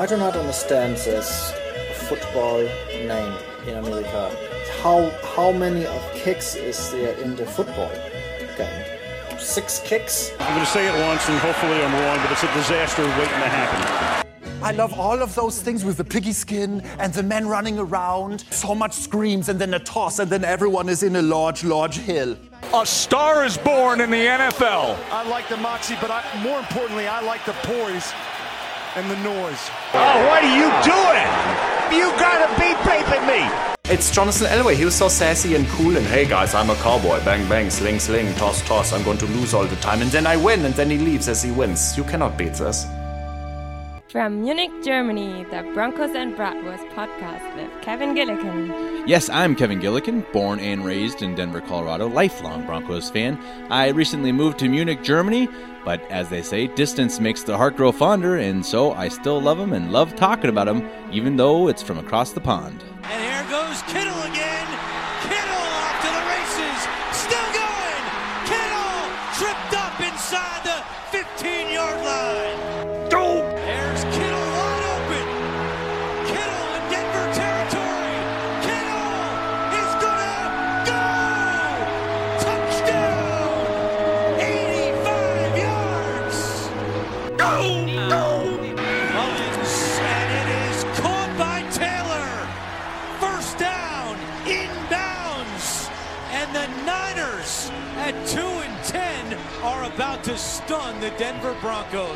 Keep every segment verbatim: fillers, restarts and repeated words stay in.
I do not understand this football name in America. How how many of kicks is there in the football game? Six kicks? I'm going to say it once and hopefully I'm wrong, but it's a disaster waiting to happen. I love all of those things with the piggy skin and the men running around. So much screams and then a toss and then everyone is in a large, large hill. A star is born in the N F L. I like the moxie, but I, more importantly, I like the poise and the noise. Oh, what are you doing? You gotta be paping me. It's Jonathan Elway. He was so sassy and cool and, hey guys, I'm a cowboy. Bang, bang, sling, sling, toss, toss. I'm going to lose all the time. And then I win, and then he leaves as he wins. You cannot beat this. From Munich, Germany, the Broncos and Bratwurst podcast with Kevin Gillikin. Yes, I'm Kevin Gillikin, born and raised in Denver, Colorado, lifelong Broncos fan. I recently moved to Munich, Germany, but as they say, distance makes the heart grow fonder, and so I still love him and love talking about him, even though it's from across the pond. And here goes Kittle again. Kittle off to the races. Still going. Kittle tripped up inside the fifteen-yard line. Go! There's Kittle wide open. Kittle in Denver territory. Kittle is gonna go. Touchdown. eighty-five yards. Go! Go! Mullins, and it is caught by Taylor. First down, inbounds, and the Niners at two and ten are about to stun the Denver Broncos.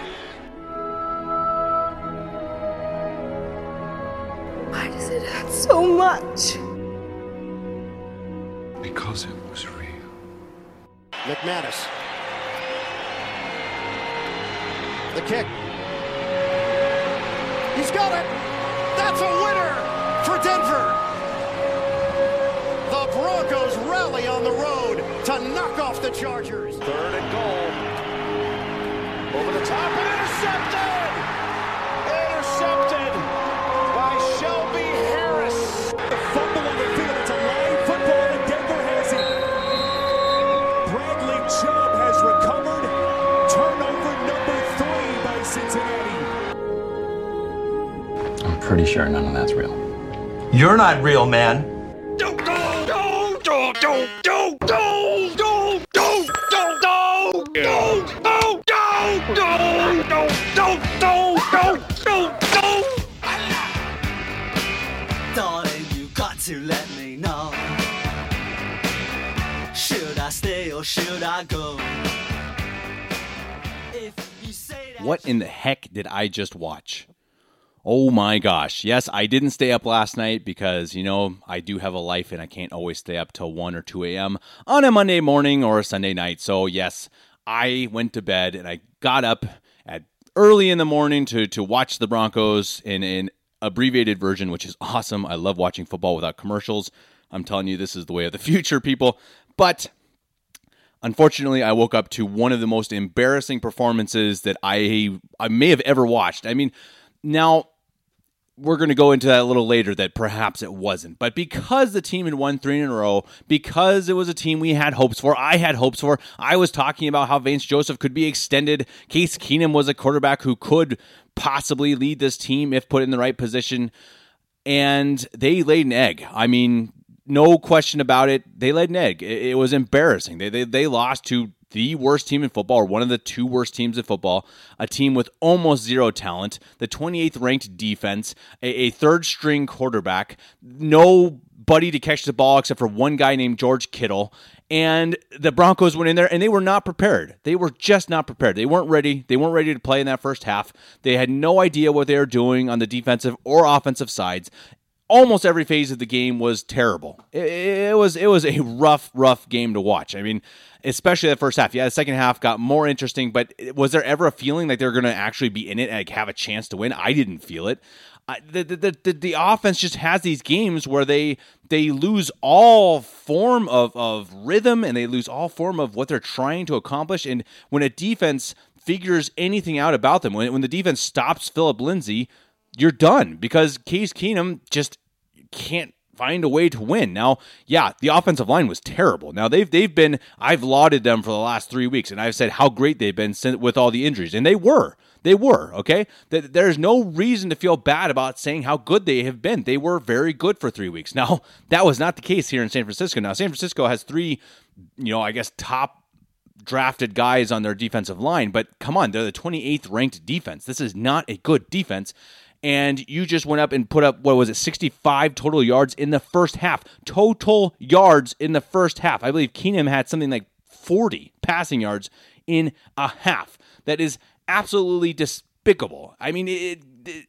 Why does it hurt so much? Because it was real. McManus. The kick. He's got it. That's a winner for Denver. The Broncos rally on the road to knock off the Chargers. Third and goal. Over the top and intercepted! Intercepted by Shelby Harris. The fumble on the field. It's a live football and Denver has it. Bradley Chubb has recovered. Turnover number three by Cincinnati. I'm pretty sure none of that's real. You're not real, man. Don't go! Don't go! Don't go! Don't go! Don't go! Don't go! Don't go! Don't go! Don't go! Don't go! Darling, you got to let me know. Should I stay or should I go? If you say that. What in the heck did I just watch? Oh my gosh. Yes, I didn't stay up last night because, you know, I do have a life and I can't always stay up till one or two a.m. on a Monday morning or a Sunday night. So yes, I went to bed and I got up at early in the morning to to watch the Broncos in an abbreviated version, which is awesome. I love watching football without commercials. I'm telling you, this is the way of the future, people. But unfortunately, I woke up to one of the most embarrassing performances that I I may have ever watched. I mean, now we're going to go into that a little later that perhaps it wasn't. But because the team had won three in a row, because it was a team we had hopes for, I had hopes for, I was talking about how Vance Joseph could be extended. Case Keenum was a quarterback who could possibly lead this team if put in the right position. And they laid an egg. I mean, no question about it. They laid an egg. It, it was embarrassing. They, they, they lost to the worst team in football, or one of the two worst teams in football, a team with almost zero talent, the twenty-eighth ranked defense, a, a third-string quarterback, nobody to catch the ball except for one guy named George Kittle, and the Broncos went in there, and they were not prepared. They were just not prepared. They weren't ready. They weren't ready to play in that first half. They had no idea what they were doing on the defensive or offensive sides. Almost every phase of the game was terrible. It, it was it was a rough, rough game to watch. I mean, especially the first half. Yeah, the second half got more interesting, but was there ever a feeling like they were going to actually be in it and like, have a chance to win? I didn't feel it. I, the, the, the, the offense just has these games where they they lose all form of, of rhythm and they lose all form of what they're trying to accomplish. And when a defense figures anything out about them, when, when the defense stops Phillip Lindsay, you're done because Case Keenum just can't find a way to win. Now, yeah, the offensive line was terrible. Now, they've they've been, I've lauded them for the last three weeks, and I've said how great they've been with all the injuries, and they were. They were, okay? There's no reason to feel bad about saying how good they have been. They were very good for three weeks. Now, that was not the case here in San Francisco. Now, San Francisco has three, you know, I guess top drafted guys on their defensive line, but come on, they're the twenty-eighth ranked defense. This is not a good defense. And you just went up and put up, what was it, sixty-five total yards in the first half. Total yards in the first half. I believe Keenum had something like forty passing yards in a half. That is absolutely despicable. I mean, it, it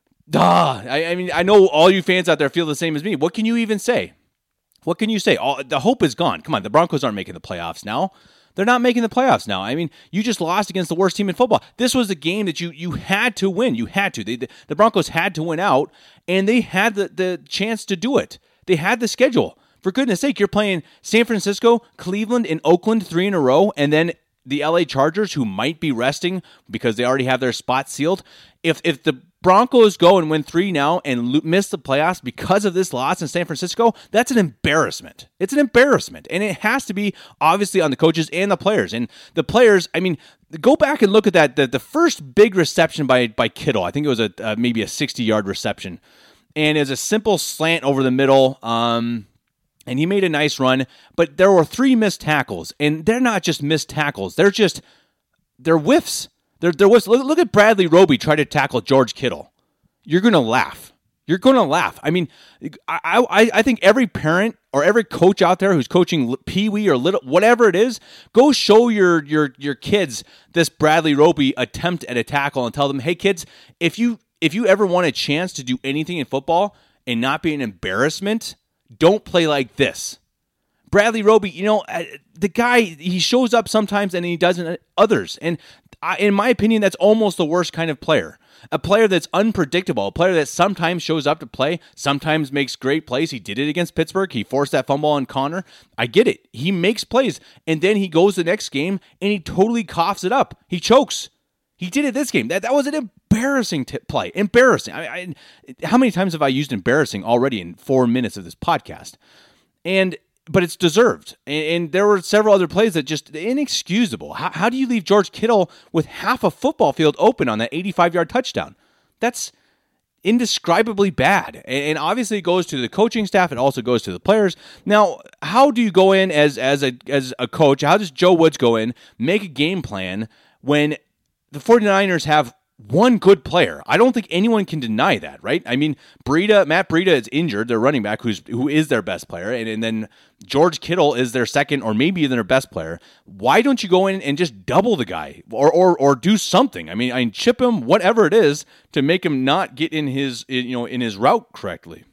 duh. I, I mean, I know all you fans out there feel the same as me. What can you even say? What can you say? All, the hope is gone. Come on, the Broncos aren't making the playoffs now. They're not making the playoffs now. I mean, you just lost against the worst team in football. This was a game that you you had to win. You had to. They, the, the Broncos had to win out, and they had the, the chance to do it. They had the schedule. For goodness sake, you're playing San Francisco, Cleveland, and Oakland three in a row, and then the L A Chargers, who might be resting because they already have their spot sealed. If if the Broncos go and win three now and lo- miss the playoffs because of this loss in San Francisco, that's an embarrassment. It's an embarrassment. And it has to be obviously on the coaches and the players. And the players, I mean, go back and look at that. The, the first big reception by, by Kittle, I think it was a uh, maybe a sixty-yard reception. And it was a simple slant over the middle. Um, and he made a nice run. But there were three missed tackles. And they're not just missed tackles. They're just, they're whiffs. There, there was. Look, look at Bradley Roby try to tackle George Kittle. You're gonna laugh. You're gonna laugh. I mean, I, I, I think every parent or every coach out there who's coaching Pee Wee or little whatever it is, go show your your your kids this Bradley Roby attempt at a tackle and tell them, hey kids, if you if you ever want a chance to do anything in football and not be an embarrassment, don't play like this. Bradley Roby, you know, the guy, he shows up sometimes and he doesn't others. And I, in my opinion, that's almost the worst kind of player. A player that's unpredictable, a player that sometimes shows up to play, sometimes makes great plays. He did it against Pittsburgh. He forced that fumble on Connor. I get it. He makes plays. And then he goes the next game and he totally coughs it up. He chokes. He did it this game. That that was an embarrassing t- play. Embarrassing. I, I, how many times have I used embarrassing already in four minutes of this podcast? And But it's deserved. And, and there were several other plays that just inexcusable. How, how do you leave George Kittle with half a football field open on that eighty-five-yard touchdown? That's indescribably bad. And, and obviously it goes to the coaching staff. It also goes to the players. Now, how do you go in as, as, a, as a coach? How does Joe Woods go in, make a game plan when the 49ers have one good player? I don't think anyone can deny that, right? I mean, Breida, Matt Breida is injured, their running back, who's who is their best player, and, and then George Kittle is their second or maybe even their best player. Why don't you go in and just double the guy or or or do something? I mean, I mean, chip him, whatever it is, to make him not get in his you know in his route correctly.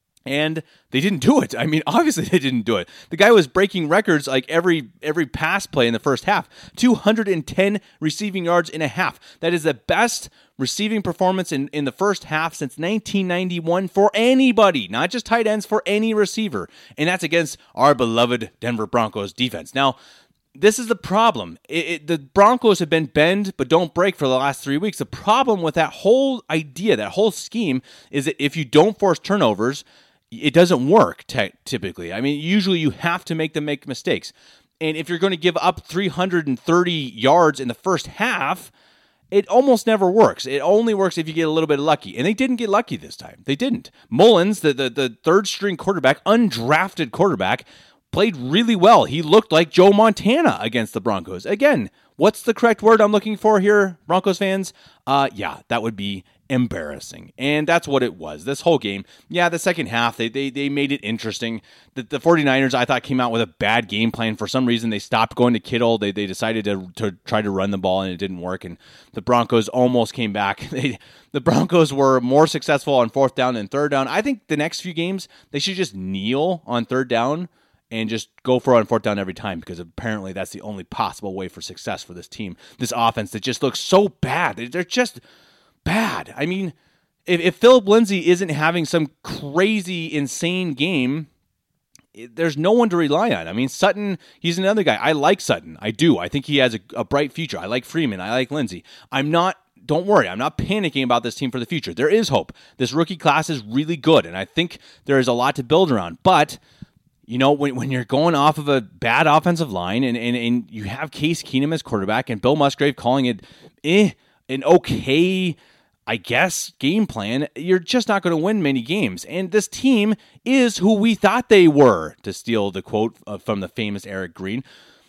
And they didn't do it. I mean, obviously they didn't do it. The guy was breaking records like every every pass play in the first half. two hundred ten receiving yards in a half. That is the best receiving performance in, in the first half since nineteen ninety-one for anybody, not just tight ends, for any receiver. And that's against our beloved Denver Broncos defense. Now, this is the problem. It, it, the Broncos have been bend but don't break for the last three weeks. The problem with that whole idea, that whole scheme, is that if you don't force turnovers, it doesn't work t- typically. I mean, usually you have to make them make mistakes. And if you're going to give up three hundred thirty yards in the first half, it almost never works. It only works if you get a little bit lucky. And they didn't get lucky this time. They didn't. Mullins, the, the, the third string quarterback, undrafted quarterback, played really well. He looked like Joe Montana against the Broncos. Again, what's the correct word I'm looking for here, Broncos fans? Uh, yeah, that would be embarrassing. And that's what it was. This whole game, yeah, the second half, they they, they made it interesting. The, the 49ers, I thought, came out with a bad game plan. For some reason, they stopped going to Kittle. They they decided to, to try to run the ball, and it didn't work. And the Broncos almost came back. They, the Broncos were more successful on fourth down than third down. I think the next few games, they should just kneel on third down and just go for it on fourth down every time, because apparently that's the only possible way for success for this team. This offense that just looks so bad. They're just bad. I mean, if, if Philip Lindsay isn't having some crazy, insane game, there's no one to rely on. I mean, Sutton, he's another guy. I like Sutton. I do. I think he has a, a bright future. I like Freeman. I like Lindsay. I'm not don't worry. I'm not panicking about this team for the future. There is hope. This rookie class is really good, and I think there is a lot to build around. But, you know, when, when you're going off of a bad offensive line and, and, and you have Case Keenum as quarterback and Bill Musgrave calling it eh, an okay, I guess, game plan, you're just not going to win many games. And this team is who we thought they were, to steal the quote from the famous Eric Green.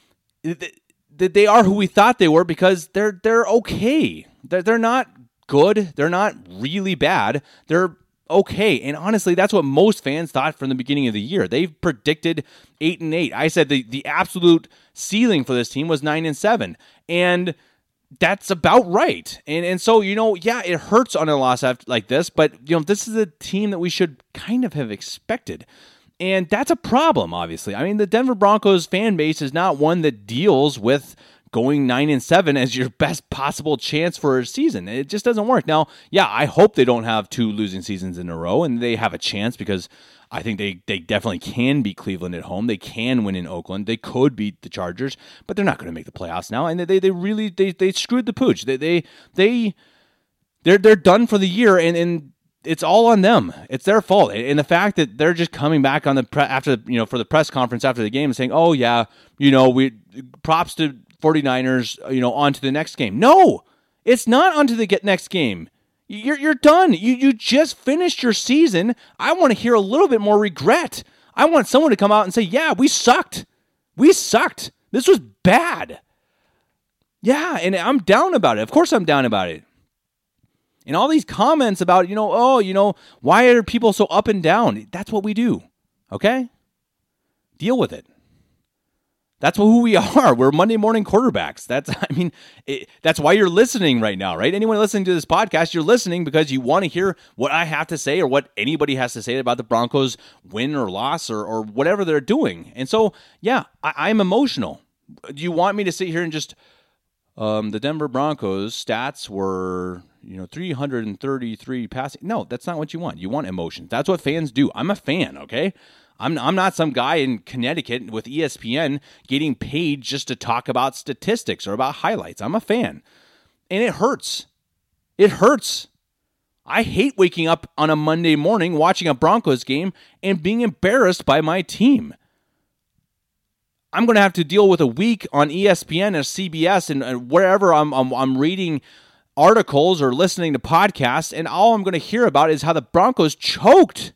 They are who we thought they were because they're they're okay. They're, they're not good. They're not really bad. They're okay. And honestly, that's what most fans thought from the beginning of the year. They've predicted eight and eight. I said the, the absolute ceiling for this team was nine and seven. And that's about right. And and so, you know, yeah, it hurts on a loss like this, but, you know, this is a team that we should kind of have expected. And that's a problem, obviously. I mean, the Denver Broncos fan base is not one that deals with going nine and seven as your best possible chance for a season. It just doesn't work. Now, yeah, I hope they don't have two losing seasons in a row, and they have a chance because I think they, they definitely can beat Cleveland at home. They can win in Oakland. They could beat the Chargers, but they're not going to make the playoffs now. And they they really they they screwed the pooch. They they they they're they're done for the year, and and it's all on them. It's their fault. And the fact that they're just coming back on the pre- after you know for the press conference after the game and saying, "Oh yeah, you know, we props to 49ers, you know, on to the next game." No, it's not on to the get next game. You're you're done. You you just finished your season. I want to hear a little bit more regret. I want someone to come out and say, "Yeah, we sucked. We sucked. This was bad." Yeah, and I'm down about it. Of course I'm down about it. And all these comments about, you know, oh, you know, why are people so up and down? That's what we do. Okay? Deal with it. That's who we are. We're Monday morning quarterbacks. That's, I mean, it, that's why you're listening right now, right? Anyone listening to this podcast, you're listening because you want to hear what I have to say or what anybody has to say about the Broncos win or loss or, or whatever they're doing. And so, yeah, I, I'm emotional. Do you want me to sit here and just, um, the Denver Broncos stats were, you know, three hundred thirty-three passing? No, that's not what you want. You want emotion. That's what fans do. I'm a fan, okay? I'm I'm not some guy in Connecticut with E S P N getting paid just to talk about statistics or about highlights. I'm a fan. And it hurts. It hurts. I hate waking up on a Monday morning watching a Broncos game and being embarrassed by my team. I'm going to have to deal with a week on E S P N or C B S and, and wherever I'm, I'm I'm reading articles or listening to podcasts, and all I'm going to hear about is how the Broncos choked.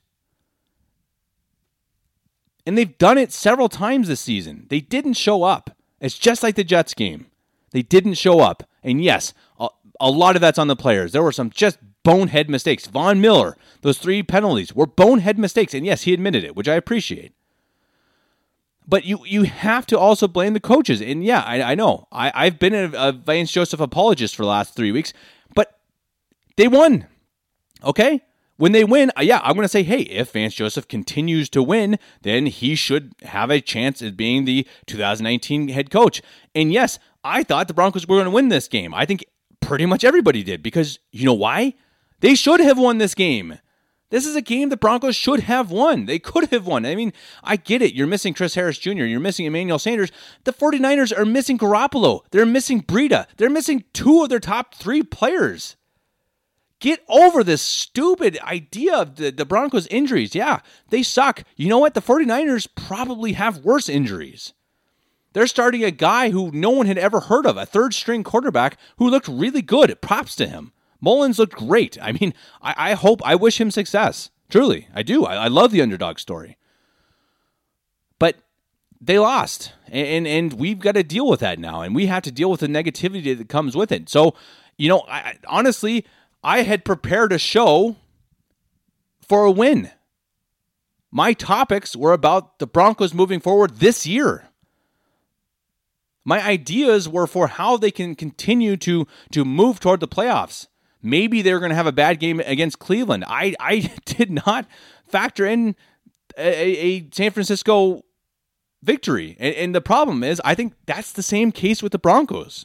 And they've done it several times this season. They didn't show up. It's just like the Jets game. They didn't show up. And yes, a, a lot of that's on the players. There were some just bonehead mistakes. Von Miller, those three penalties were bonehead mistakes. And yes, he admitted it, which I appreciate. But you you have to also blame the coaches. And yeah, I, I know. I, I've been a, a Vance Joseph apologist for the last three weeks. But they won. Okay? When they win, yeah, I'm going to say, hey, if Vance Joseph continues to win, then he should have a chance at being the two thousand nineteen head coach. And yes, I thought the Broncos were going to win this game. I think pretty much everybody did because you know why? They should have won this game. This is a game the Broncos should have won. They could have won. I mean, I get it. You're missing Chris Harris Junior You're missing Emmanuel Sanders. The 49ers are missing Garoppolo. They're missing Breida. They're missing two of their top three players. Get over this stupid idea of the, the Broncos' injuries. Yeah, they suck. You know what? The 49ers probably have worse injuries. They're starting a guy who no one had ever heard of, a third-string quarterback who looked really good. Props to him. Mullins looked great. I mean, I, I hope, I wish him success. Truly, I do. I, I love the underdog story. But they lost, and, and, and we've got to deal with that now, and we have to deal with the negativity that comes with it. So, you know, I, honestly, I had prepared a show for a win. My topics were about the Broncos moving forward this year. My ideas were for how they can continue to, to move toward the playoffs. Maybe they're going to have a bad game against Cleveland. I, I did not factor in a, a San Francisco victory. And, and the problem is, I think that's the same case with the Broncos.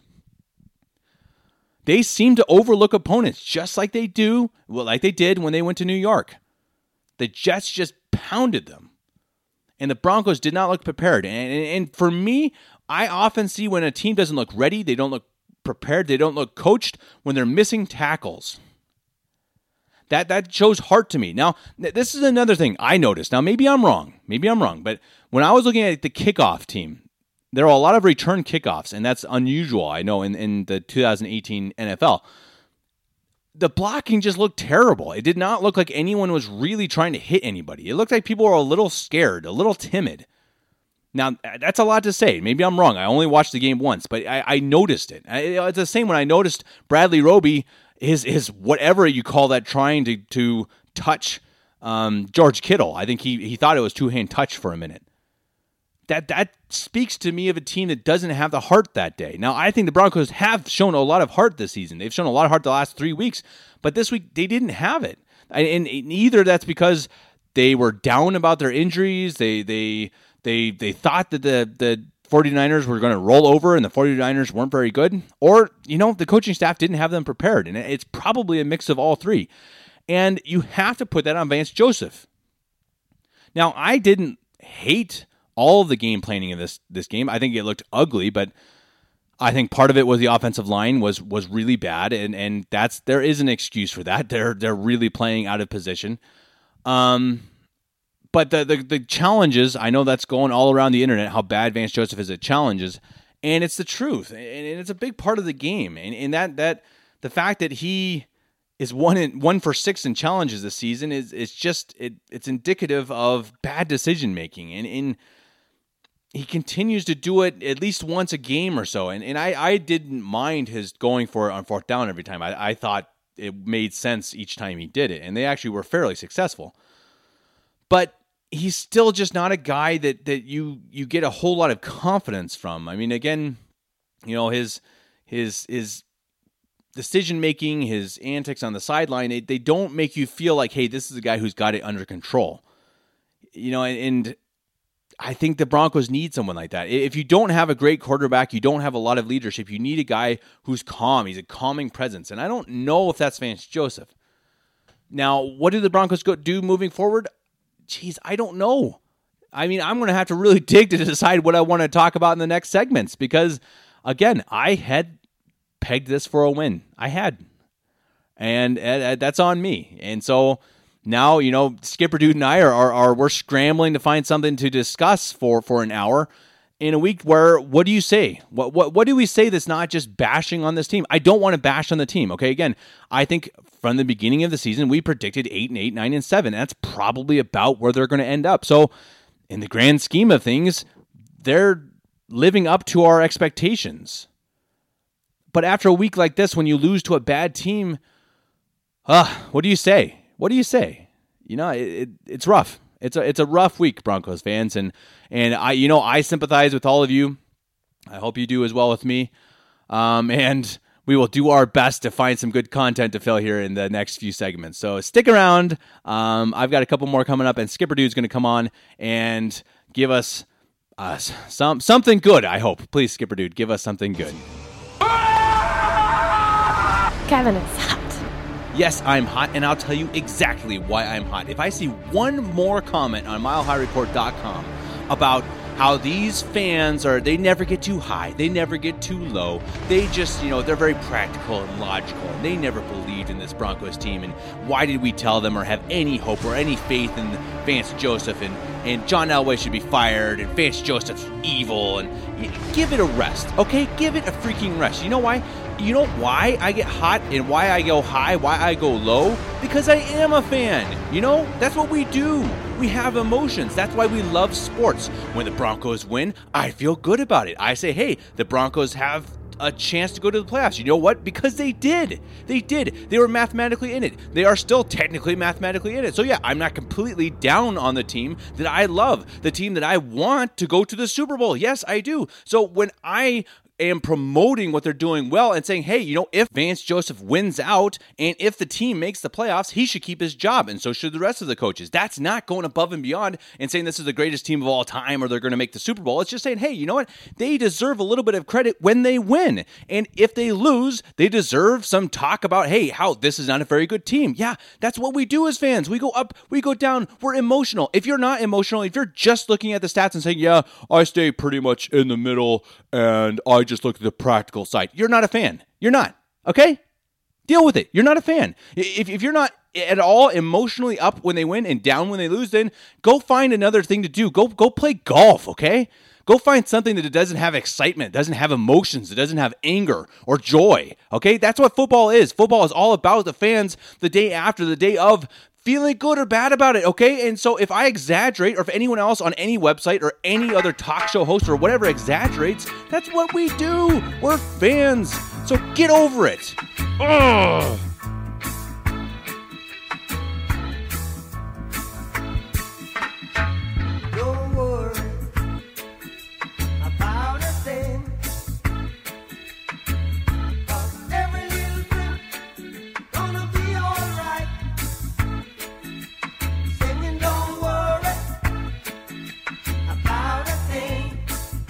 They seem to overlook opponents just like they do, well, like they did when they went to New York. The Jets just pounded them. And the Broncos did not look prepared. And, and, and for me, I often see when a team doesn't look ready, they don't look prepared. They don't look coached when they're missing tackles. That that shows heart to me. Now, this is another thing I noticed. Now, maybe I'm wrong. Maybe I'm wrong. But when I was looking at the kickoff team, there are a lot of return kickoffs, and that's unusual, I know, in, in the two thousand eighteen N F L. The blocking just looked terrible. It did not look like anyone was really trying to hit anybody. It looked like people were a little scared, a little timid. Now, that's a lot to say. Maybe I'm wrong. I only watched the game once, but I, I noticed it. I, it's the same when I noticed Bradley Roby, his, his whatever you call that, trying to, to touch um, George Kittle. I think he, he thought it was two-hand touch for a minute. That that speaks to me of a team that doesn't have the heart that day. Now, I think the Broncos have shown a lot of heart this season. They've shown a lot of heart the last three weeks, but this week they didn't have it. And either that's because they were down about their injuries, they they they they thought that the, the 49ers were going to roll over and the 49ers weren't very good, or, you know, the coaching staff didn't have them prepared. And it's probably a mix of all three. And you have to put that on Vance Joseph. Now, I didn't hate all of the game planning of this this game. I think it looked ugly, but I think part of it was the offensive line was was really bad, and and that's there is an excuse for that. They're they're really playing out of position. Um, but the, the the challenges, I know that's going all around the internet, how bad Vance Joseph is at challenges, and it's the truth, and, and it's a big part of the game, and and that that the fact that he is one in one for six in challenges this season is it's just it it's indicative of bad decision making, and in. He continues to do it at least once a game or so. And and I, I didn't mind his going for it on fourth down every time. I, I thought it made sense each time he did it. And they actually were fairly successful. But he's still just not a guy that, that you you get a whole lot of confidence from. I mean, again, you know, his his his decision-making, his antics on the sideline, they, they don't make you feel like, hey, this is a guy who's got it under control. You know, and... and I think the Broncos need someone like that. If you don't have a great quarterback, you don't have a lot of leadership, you need a guy who's calm. He's a calming presence. And I don't know if that's Vance Joseph. Now, what do the Broncos go do moving forward? Jeez, I don't know. I mean, I'm going to have to really dig to decide what I want to talk about in the next segments because, again, I had pegged this for a win. I had. And uh, that's on me. And so... Now, you know, Skipper Dude and I are, are, are we're scrambling to find something to discuss for, for an hour in a week where, what do you say? What, what what do we say that's not just bashing on this team? I don't want to bash on the team, okay? Again, I think from the beginning of the season, we predicted eight and eight, nine and seven. That's probably about where they're going to end up. So, in the grand scheme of things, they're living up to our expectations. But after a week like this, when you lose to a bad team, uh, what do you say? What do you say? You know, it, it, it's rough. It's a it's a rough week, Broncos fans, and and I you know I sympathize with all of you. I hope you do as well with me, um, and we will do our best to find some good content to fill here in the next few segments. So stick around. Um, I've got a couple more coming up, and Skipper Dude's going to come on and give us uh, some something good. I hope. Please, Skipper Dude, give us something good. Kevin is hot. Yes, I'm hot, and I'll tell you exactly why I'm hot. If I see one more comment on mile high report dot com about how these fans are, they never get too high, they never get too low, they just, you know, they're very practical and logical, and they never believed in this Broncos team, and why did we tell them or have any hope or any faith in Vance Joseph, and, and John Elway should be fired, and Vance Joseph's evil, and you know, give it a rest, okay? Give it a freaking rest. You know why? You know why I get hot and why I go high, why I go low? Because I am a fan. You know, that's what we do. We have emotions. That's why we love sports. When the Broncos win, I feel good about it. I say, hey, the Broncos have a chance to go to the playoffs. You know what? Because they did. They did. They were mathematically in it. They are still technically mathematically in it. So yeah, I'm not completely down on the team that I love, the team that I want to go to the Super Bowl. Yes, I do. So when I am promoting what they're doing well and saying, hey, you know, if Vance Joseph wins out and if the team makes the playoffs, he should keep his job, and so should the rest of the coaches. That's not going above and beyond and saying this is the greatest team of all time or they're going to make the Super Bowl. It's just saying, hey, you know what? They deserve a little bit of credit when they win. And if they lose, they deserve some talk about, hey, how this is not a very good team. Yeah, that's what we do as fans. We go up, we go down, we're emotional. If you're not emotional, if you're just looking at the stats and saying, yeah, I stay pretty much in the middle and I just look at the practical side. You're not a fan. You're not. Okay? Deal with it. You're not a fan. If, if you're not at all emotionally up when they win and down when they lose, then go find another thing to do. Go go play golf, okay? Go find something that doesn't have excitement, doesn't have emotions, it doesn't have anger or joy, okay? That's what football is. Football is all about the fans the day after, the day of, feeling good or bad about it, okay? And so if I exaggerate, or if anyone else on any website or any other talk show host or whatever exaggerates, that's what we do. We're fans. So get over it. Ugh. Don't worry about a thing. 'Cause every little thing gonna be alright. Singing, don't worry about a thing.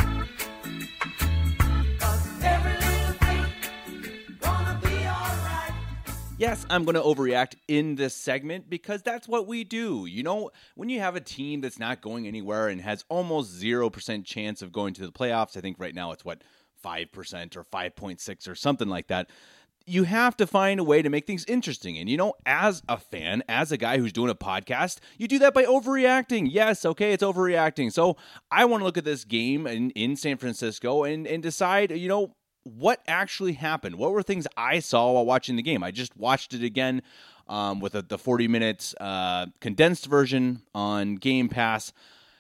'Cause every little thing gonna be alright. Yes, I'm going to overreact in this segment because that's what we do. You know, when you have a team that's not going anywhere and has almost zero percent chance of going to the playoffs, I think right now it's what, five percent or five point six or something like that. You have to find a way to make things interesting. And, you know, as a fan, as a guy who's doing a podcast, you do that by overreacting. Yes, okay, it's overreacting. So I want to look at this game in, in San Francisco and, and decide, you know, what actually happened. What were things I saw while watching the game? I just watched it again um, with a, the forty minutes uh, condensed version on Game Pass.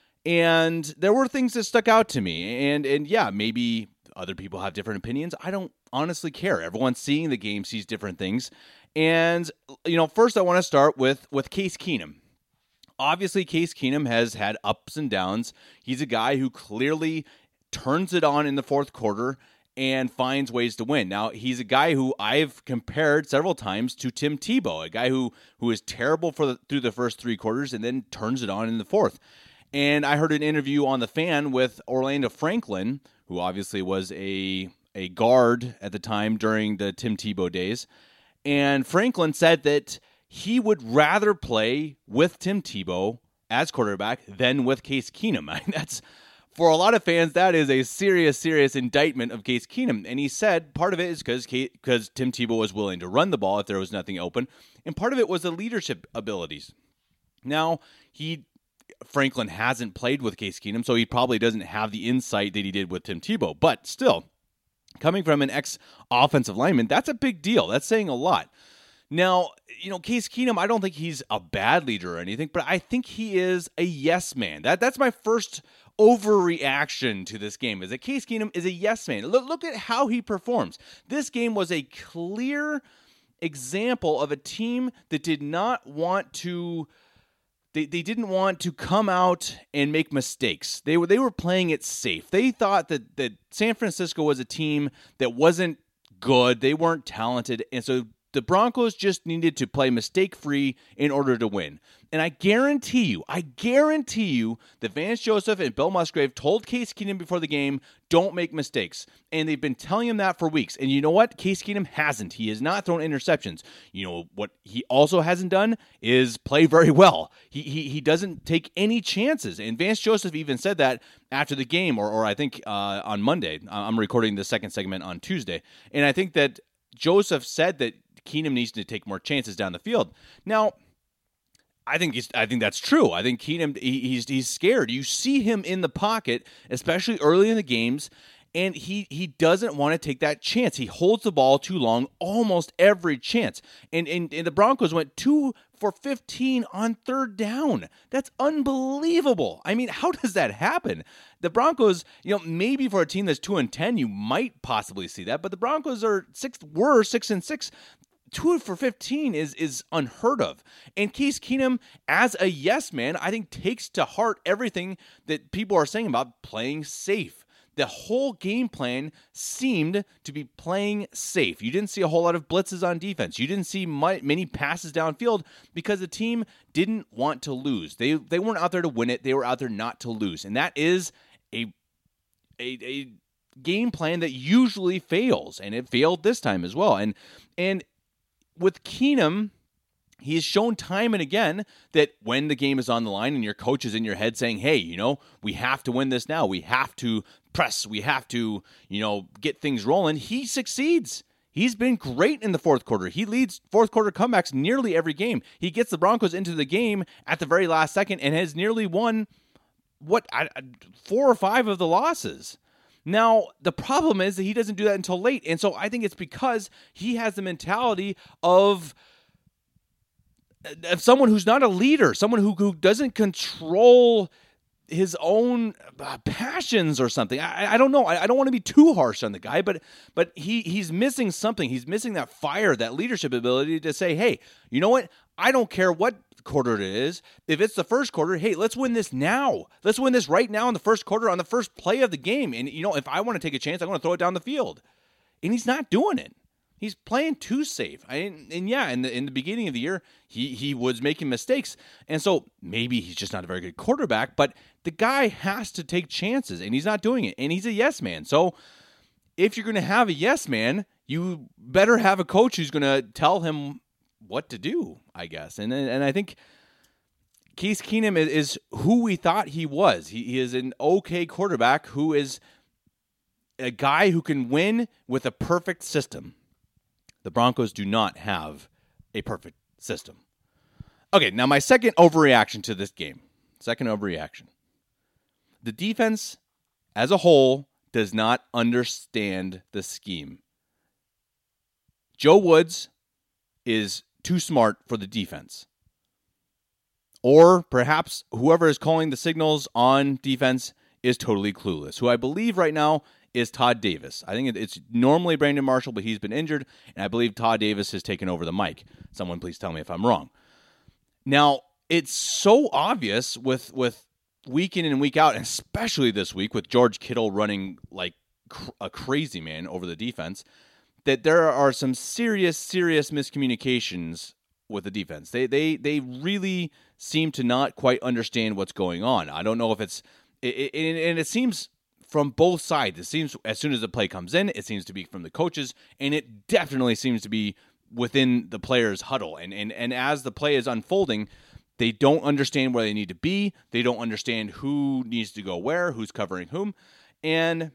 And there were things that stuck out to me. And, and yeah, maybe other people have different opinions. I don't honestly care. Everyone seeing the game sees different things. And, you know, first I want to start with, with Case Keenum. Obviously, Case Keenum has had ups and downs. He's a guy who clearly turns it on in the fourth quarter and finds ways to win. Now, he's a guy who I've compared several times to Tim Tebow, a guy who who is terrible for the, through the first three quarters and then turns it on in the fourth. And I heard an interview on The Fan with Orlando Franklin, who obviously was a a guard at the time during the Tim Tebow days. And Franklin said that he would rather play with Tim Tebow as quarterback than with Case Keenum. I mean, that's, for a lot of fans, that is a serious, serious indictment of Case Keenum. And he said part of it is because because Tim Tebow was willing to run the ball if there was nothing open, and part of it was the leadership abilities. Now, he Franklin hasn't played with Case Keenum, so he probably doesn't have the insight that he did with Tim Tebow. But still, coming from an ex-offensive lineman, that's a big deal. That's saying a lot. Now, you know, Case Keenum, I don't think he's a bad leader or anything, but I think he is a yes man. That That's my first overreaction to this game, is that Case Keenum is a yes man. Look, look at how he performs. This game was a clear example of a team that did not want to They, they didn't want to come out and make mistakes. They were they were playing it safe. They thought that, that San Francisco was a team that wasn't good. They weren't talented. And so the Broncos just needed to play mistake-free in order to win. And I guarantee you, I guarantee you that Vance Joseph and Bill Musgrave told Case Keenum before the game, don't make mistakes. And they've been telling him that for weeks. And you know what? Case Keenum hasn't. He has not thrown interceptions. You know, what he also hasn't done is play very well. He he, he doesn't take any chances. And Vance Joseph even said that after the game, or, or I think uh, on Monday. I'm recording the second segment on Tuesday. And I think that Joseph said that Keenum needs to take more chances down the field. Now, I think he's, I think that's true. I think Keenum, he, he's he's scared. You see him in the pocket, especially early in the games, and he he doesn't want to take that chance. He holds the ball too long almost every chance. And, and, and the Broncos went two for fifteen on third down. That's unbelievable. I mean, how does that happen? The Broncos, you know, maybe for a team that's two and ten, you might possibly see that, but the Broncos are six were six and six. Two for fifteen is is unheard of. And Case Keenum, as a yes man, I think takes to heart everything that people are saying about playing safe. The whole game plan seemed to be playing safe. You didn't see a whole lot of blitzes on defense. You didn't see many passes downfield because the team didn't want to lose. They they weren't out there to win it. They were out there not to lose. And that is a a, a game plan that usually fails, and it failed this time as well. And and with Keenum, he has shown time and again that when the game is on the line and your coach is in your head saying, hey, you know, we have to win this now. We have to press. We have to, you know, get things rolling. He succeeds. He's been great in the fourth quarter. He leads fourth quarter comebacks nearly every game. He gets the Broncos into the game at the very last second and has nearly won, what, four or five of the losses. Now, the problem is that he doesn't do that until late. And so I think it's because he has the mentality of of someone who's not a leader, someone who, who doesn't control his own uh, passions or something. I, I don't know. I, I don't want to be too harsh on the guy, but but he he's missing something. He's missing that fire, that leadership ability to say, hey, you know what? I don't care what quarter it is. If it's the first quarter, hey, let's win this now. Let's win this right now in the first quarter on the first play of the game. And, you know, if I want to take a chance, I'm going to throw it down the field. And he's not doing it. He's playing too safe. I, and yeah, in the in the beginning of the year, he he was making mistakes. And so maybe he's just not a very good quarterback, but the guy has to take chances, and he's not doing it. And he's a yes man. So if you're going to have a yes man, you better have a coach who's going to tell him what to do, I guess. And and I think Case Keenum is, is who we thought he was. He, he is an okay quarterback who is a guy who can win with a perfect system. The Broncos do not have a perfect system. Okay, now my second overreaction to this game. Second overreaction. The defense as a whole does not understand the scheme. Joe Woods is too smart for the defense. Or perhaps whoever is calling the signals on defense is totally clueless. Who I believe right now is Todd Davis. I think it's normally Brandon Marshall, but he's been injured, and I believe Todd Davis has taken over the mic. Someone please tell me if I'm wrong. Now, it's so obvious with with week in and week out, and especially this week with George Kittle running like cr- a crazy man over the defense, that there are some serious, serious miscommunications with the defense. They they they really seem to not quite understand what's going on. I don't know if it's it, it, and it seems from both sides. It seems as soon as the play comes in, it seems to be from the coaches, and it definitely seems to be within the players' huddle. And and and as the play is unfolding, they don't understand where they need to be. They don't understand who needs to go where, who's covering whom, and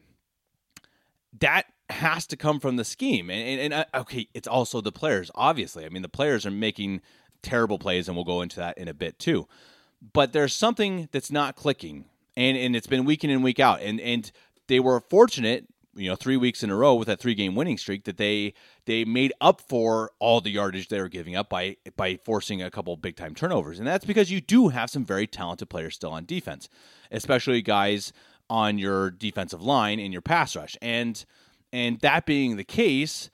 that has to come from the scheme. And, and, and uh, okay, it's also the players, obviously. I mean, the players are making terrible plays, and we'll go into that in a bit too. But there's something that's not clicking, and and it's been week in and week out. And and they were fortunate, you know, three weeks in a row with that three-game winning streak that they they made up for all the yardage they were giving up by by forcing a couple big-time turnovers. And that's because you do have some very talented players still on defense, especially guys on your defensive line and your pass rush. And and that being the case,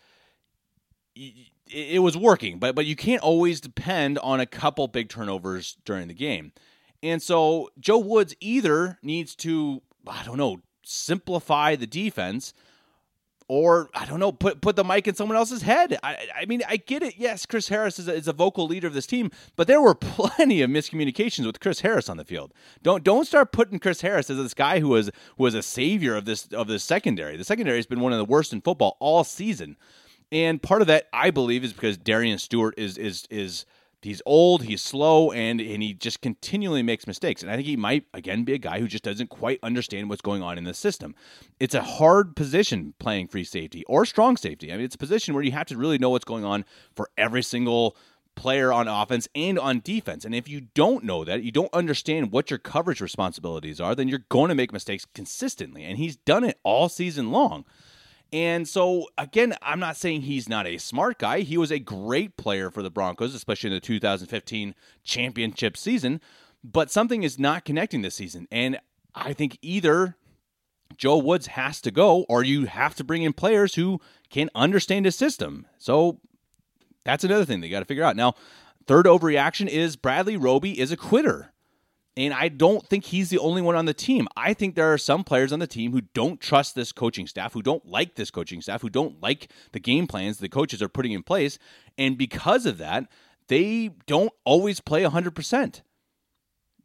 it was working, but but you can't always depend on a couple big turnovers during the game. And so Joe Woods either needs to, I don't know, simplify the defense, or, I don't know, put put the mic in someone else's head. I, I mean, I get it. Yes, Chris Harris is a, is a vocal leader of this team, but there were plenty of miscommunications with Chris Harris on the field. Don't don't start putting Chris Harris as this guy who was who was a savior of this of this secondary. The secondary has been one of the worst in football all season. And part of that, I believe, is because Darian Stewart is is is he's old, he's slow, and and he just continually makes mistakes. And I think he might, again, be a guy who just doesn't quite understand what's going on in the system. It's a hard position playing free safety or strong safety. I mean, it's a position where you have to really know what's going on for every single player on offense and on defense. And if you don't know that, you don't understand what your coverage responsibilities are, then you're going to make mistakes consistently. And he's done it all season long. And so, again, I'm not saying he's not a smart guy. He was a great player for the Broncos, especially in the two thousand fifteen championship season. But something is not connecting this season. And I think either Joe Woods has to go, or you have to bring in players who can understand his system. So that's another thing they got to figure out. Now, third overreaction is Bradley Roby is a quitter. And I don't think he's the only one on the team. I think there are some players on the team who don't trust this coaching staff, who don't like this coaching staff, who don't like the game plans the coaches are putting in place. And because of that, they don't always play one hundred percent.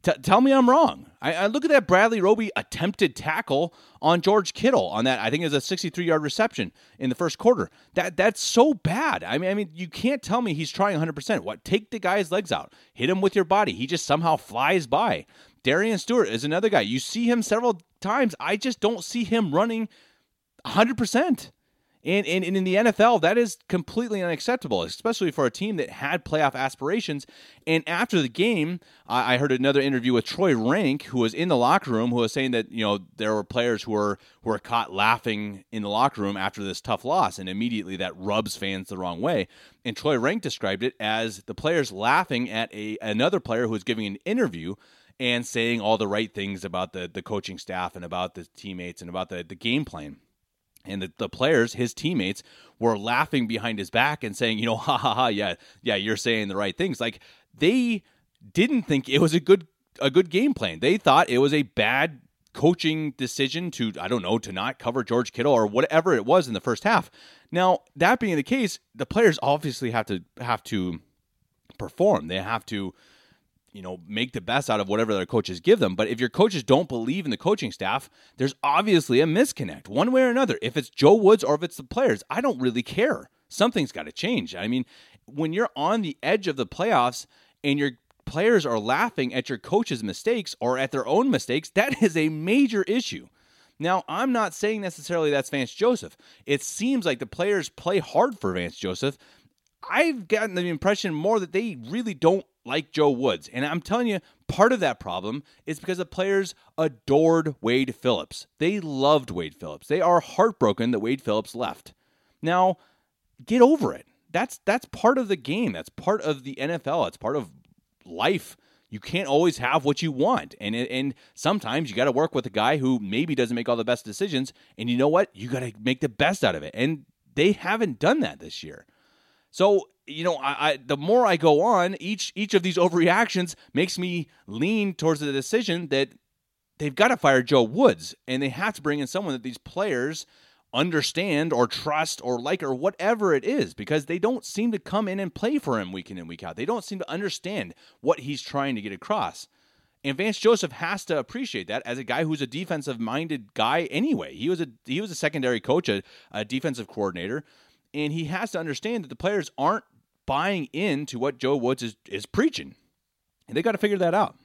T- tell me I'm wrong. I, I look at that Bradley Roby attempted tackle on George Kittle on that. I think it was a sixty-three-yard reception in the first quarter. That that's so bad. I mean, I mean, you can't tell me he's trying one hundred percent. What? Take the guy's legs out. Hit him with your body. He just somehow flies by. Darian Stewart is another guy. You see him several times. I just don't see him running one hundred percent. And, and, and in the N F L, that is completely unacceptable, especially for a team that had playoff aspirations. And after the game, I, I heard another interview with Troy Rank, who was in the locker room, who was saying that, you know, there were players who were who were caught laughing in the locker room after this tough loss, and immediately that rubs fans the wrong way. And Troy Rank described it as the players laughing at a another player who was giving an interview and saying all the right things about the, the coaching staff and about the teammates and about the, the game plan. And the, the players, his teammates, were laughing behind his back and saying, you know, ha ha ha, yeah, yeah, you're saying the right things. Like, they didn't think it was a good a good game plan. They thought it was a bad coaching decision to, I don't know, to not cover George Kittle or whatever it was in the first half. Now, that being the case, the players obviously have to have to perform. They have to, you know, make the best out of whatever their coaches give them. But if your coaches don't believe in the coaching staff, there's obviously a misconnect one way or another. If it's Joe Woods or if it's the players, I don't really care. Something's got to change. I mean, when you're on the edge of the playoffs and your players are laughing at your coach's mistakes or at their own mistakes, that is a major issue. Now, I'm not saying necessarily that's Vance Joseph. It seems like the players play hard for Vance Joseph. I've gotten the impression more that they really don't like Joe Woods. And I'm telling you, part of that problem is because the players adored Wade Phillips. They loved Wade Phillips. They are heartbroken that Wade Phillips left. Now, get over it. That's that's part of the game. That's part of the N F L. It's part of life. You can't always have what you want. And and sometimes you got to work with a guy who maybe doesn't make all the best decisions. And you know what? You got to make the best out of it. And they haven't done that this year. So, you know, I, I the more I go on, each each of these overreactions makes me lean towards the decision that they've got to fire Joe Woods, and they have to bring in someone that these players understand or trust or like or whatever it is, because they don't seem to come in and play for him week in and week out. They don't seem to understand what he's trying to get across. And Vance Joseph has to appreciate that as a guy who's a defensive-minded guy anyway. He was a he was a secondary coach, a, a defensive coordinator. And he has to understand that the players aren't buying into what Joe Woods is, is preaching. And they got to figure that out.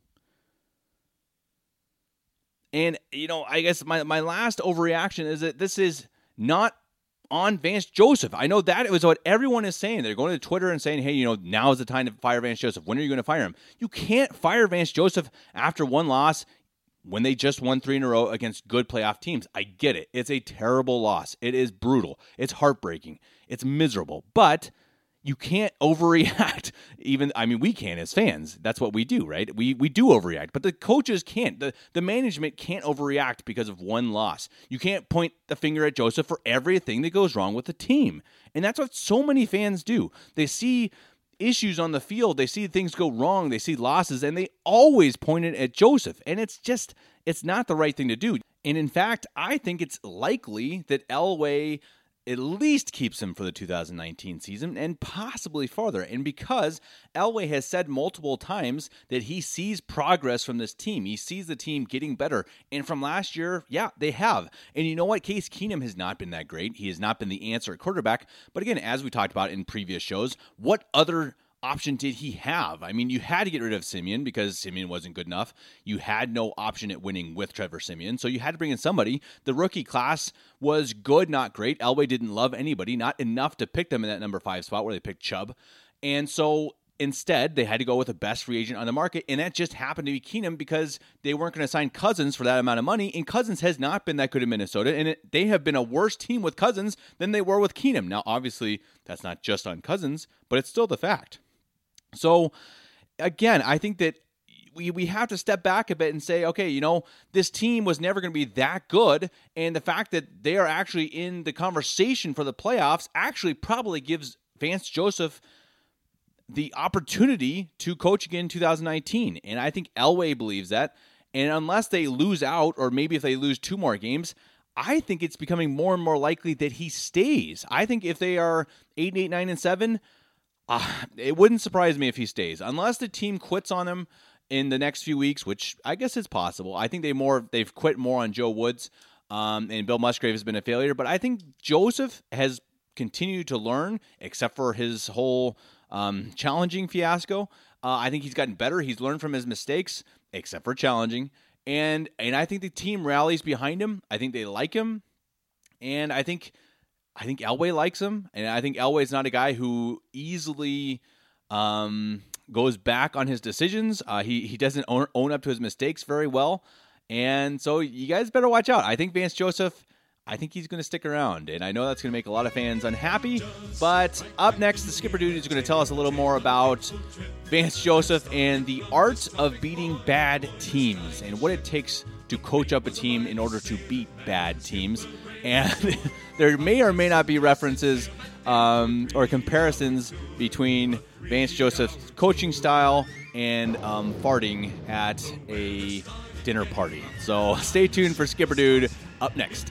And, you know, I guess my, my last overreaction is that this is not on Vance Joseph. I know that it was what everyone is saying. They're going to Twitter and saying, hey, you know, now is the time to fire Vance Joseph. When are you going to fire him? You can't fire Vance Joseph after one loss when they just won three in a row against good playoff teams. I get it. It's a terrible loss. It is brutal. It's heartbreaking. It's miserable. But you can't overreact. Even, I mean, we can as fans. That's what we do, right? We we do overreact. But the coaches can't. The, the management can't overreact because of one loss. You can't point the finger at Joseph for everything that goes wrong with the team. And that's what so many fans do. They see issues on the field, they see things go wrong, they see losses, and they always point it at Joseph. And it's just, it's not the right thing to do. And in fact, I think it's likely that Elway at least keeps him for the two thousand nineteen season and possibly farther. And because Elway has said multiple times that he sees progress from this team, he sees the team getting better. And from last year, yeah, they have. And you know what? Case Keenum has not been that great. He has not been the answer at quarterback. But again, as we talked about in previous shows, what other option did he have? I mean, you had to get rid of Simeon because Simeon wasn't good enough. You had no option at winning with Trevor Simeon, so you had to bring in somebody. The rookie class was good, not great. Elway didn't love anybody, not enough to pick them in that number five spot where they picked Chubb. And so instead, they had to go with the best free agent on the market, and that just happened to be Keenum because they weren't going to sign Cousins for that amount of money, and Cousins has not been that good in Minnesota, and it, they have been a worse team with Cousins than they were with Keenum. Now, obviously, that's not just on Cousins, but it's still the fact. So, again, I think that we, we have to step back a bit and say, okay, you know, this team was never going to be that good, and the fact that they are actually in the conversation for the playoffs actually probably gives Vance Joseph the opportunity to coach again in two thousand nineteen, and I think Elway believes that, and unless they lose out, or maybe if they lose two more games, I think it's becoming more and more likely that he stays. I think if they are eight and eight, nine and seven, Uh, it wouldn't surprise me if he stays. Unless the team quits on him in the next few weeks, which I guess is possible. I think they more they've quit more on Joe Woods, um, and Bill Musgrave has been a failure. But I think Joseph has continued to learn, except for his whole um, challenging fiasco. Uh, I think he's gotten better. He's learned from his mistakes, except for challenging. And and I think the team rallies behind him. I think they like him, and I think I think Elway likes him. And I think Elway's not a guy who easily um, goes back on his decisions. Uh, he he doesn't own, own up to his mistakes very well, and so you guys better watch out. I think Vance Joseph, I think he's going to stick around, and I know that's going to make a lot of fans unhappy. But up next, the Skipper Dude is going to tell us a little more about Vance Joseph and the art of beating bad teams and what it takes to coach up a team in order to beat bad teams. And there may or may not be references um, or comparisons between Vance Joseph's coaching style and um, farting at a dinner party. So stay tuned for Skipper Dude up next.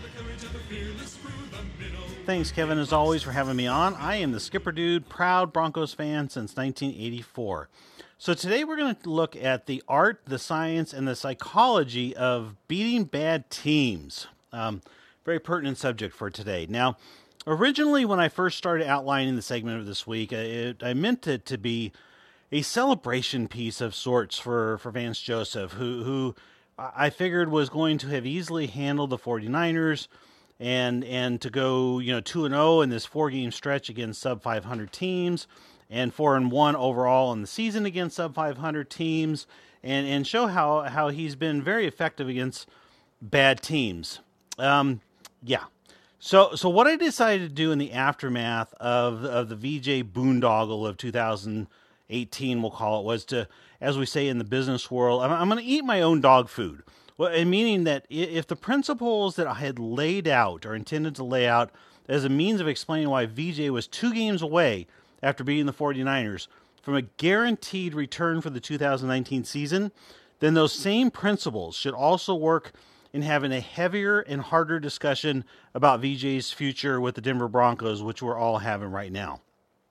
Thanks, Kevin, as always, for having me on. I am the Skipper Dude, proud Broncos fan since nineteen eighty-four. So today we're going to look at the art, the science, and the psychology of beating bad teams. Um, very pertinent subject for today. Now, originally when I first started outlining the segment of this week, it, I meant it to be a celebration piece of sorts for, for Vance Joseph, who, who I figured was going to have easily handled the 49ers, and and to go, you know, two and oh in this four-game stretch against sub five hundred teams, and four and one overall in the season against sub five hundred teams, and, and show how, how he's been very effective against bad teams. Um, yeah. So so what I decided to do in the aftermath of, of the V J boondoggle of two thousand eighteen, we'll call it, was to, as we say in the business world, I'm, I'm going to eat my own dog food. Well, meaning that if the principles that I had laid out or intended to lay out as a means of explaining why V J was two games away after beating the 49ers from a guaranteed return for the two thousand nineteen season, then those same principles should also work in having a heavier and harder discussion about V J's future with the Denver Broncos, which we're all having right now.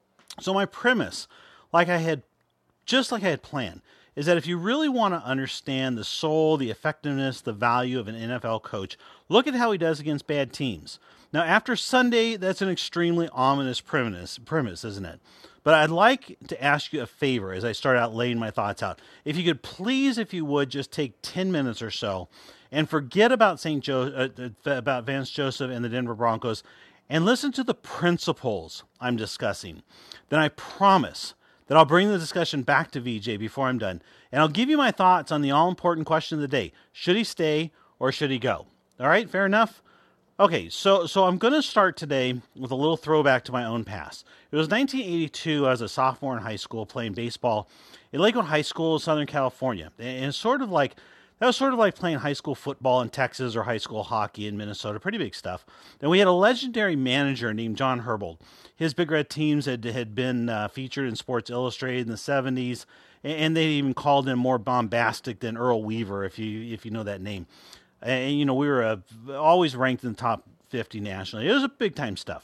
So my premise, like I had, just like I had planned, is that if you really want to understand the soul, the effectiveness, the value of an N F L coach, look at how he does against bad teams. Now, after Sunday, that's an extremely ominous premise, premise, isn't it? But I'd like to ask you a favor as I start out laying my thoughts out. If you could please, if you would, just take ten minutes or so and forget about Saint Jo- uh, about Vance Joseph and the Denver Broncos and listen to the principles I'm discussing. Then I promise that I'll bring the discussion back to V J before I'm done, and I'll give you my thoughts on the all-important question of the day. Should he stay or should he go? All right, fair enough? Okay, so so I'm going to start today with a little throwback to my own past. It was nineteen eighty-two. I was a sophomore in high school playing baseball in Lakewood High School, Southern California. And it's sort of like, that was sort of like playing high school football in Texas or high school hockey in Minnesota. Pretty big stuff. And we had a legendary manager named John Herbold. His Big Red teams had had been uh, featured in Sports Illustrated in the seventies, and they even called him more bombastic than Earl Weaver, if you if you know that name. And, you know, we were uh, always ranked in the top fifty nationally. It was a big-time stuff.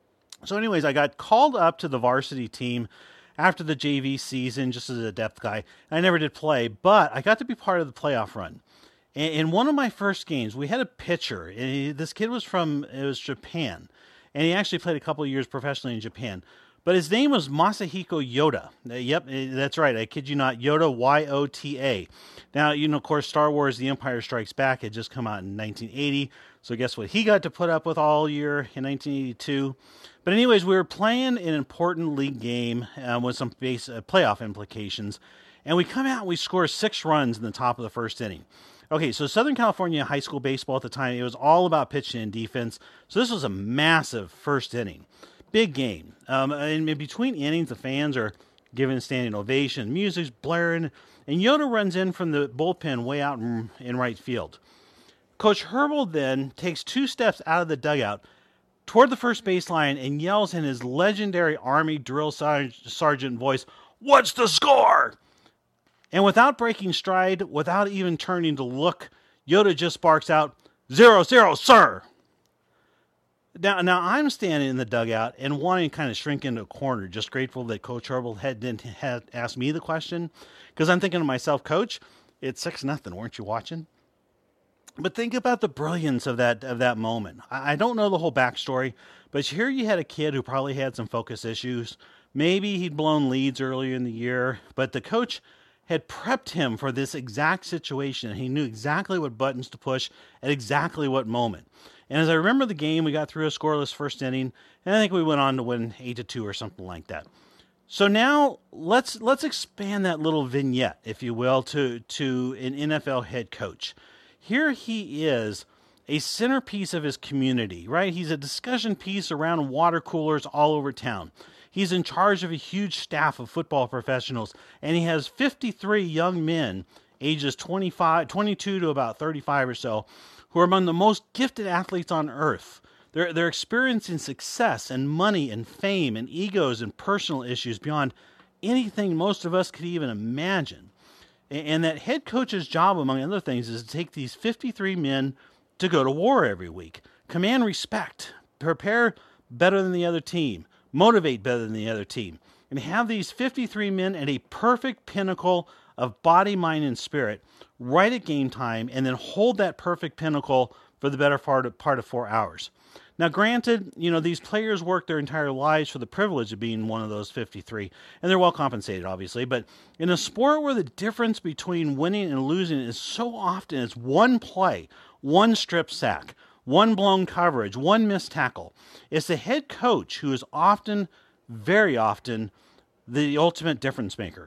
So anyways, I got called up to the varsity team after the J V season, just as a depth guy. I never did play, but I got to be part of the playoff run. And in one of my first games, we had a pitcher. And he, this kid was from, it was Japan. And he actually played a couple of years professionally in Japan. But his name was Masahiko Yoda. Uh, yep, that's right. I kid you not. Yoda, Y O T A. Now, you know, of course, Star Wars The Empire Strikes Back had just come out in nineteen eighty. So guess what he got to put up with all year in nineteen eighty-two? But anyways, we were playing an important league game um, with some base uh, playoff implications. And we come out and we score six runs in the top of the first inning. Okay, so Southern California high school baseball at the time, it was all about pitching and defense. So this was a massive first inning. Big game. Um, and in between innings, the fans are giving a standing ovation. Music's blaring. And Yoda runs in from the bullpen way out in, in right field. Coach Herbold then takes two steps out of the dugout toward the first baseline and yells in his legendary Army drill sergeant voice, "What's the score?" And without breaking stride, without even turning to look, Yoda just barks out, "Zero, zero, sir." Now, now I'm standing in the dugout and wanting to kind of shrink into a corner, just grateful that Coach Harbaugh had didn't had asked me the question, because I'm thinking to myself, Coach, it's six nothing. Weren't you watching? But think about the brilliance of that of that moment. I, I don't know the whole backstory, but here you had a kid who probably had some focus issues. Maybe he'd blown leads earlier in the year, but the coach had prepped him for this exact situation. He knew exactly what buttons to push at exactly what moment. And as I remember the game, we got through a scoreless first inning, and I think we went on to win eight to two or something like that. So now let's let's expand that little vignette, if you will, to, to an N F L head coach. Here he is, a centerpiece of his community, right? He's a discussion piece around water coolers all over town. He's in charge of a huge staff of football professionals, and he has fifty-three young men, ages twenty-five, twenty-two to about thirty-five or so, who are among the most gifted athletes on earth. They're, they're experiencing success and money and fame and egos and personal issues beyond anything most of us could even imagine. And, and that head coach's job, among other things, is to take these fifty-three men to go to war every week, command respect, prepare better than the other team, motivate better than the other team, and have these fifty-three men at a perfect pinnacle of body, mind, and spirit right at game time, and then hold that perfect pinnacle for the better part of, part of four hours. Now, granted, you know, these players work their entire lives for the privilege of being one of those fifty-three, and they're well compensated, obviously, but in a sport where the difference between winning and losing is so often it's one play, one strip sack, one blown coverage, one missed tackle, it's the head coach who is often, very often, the ultimate difference maker.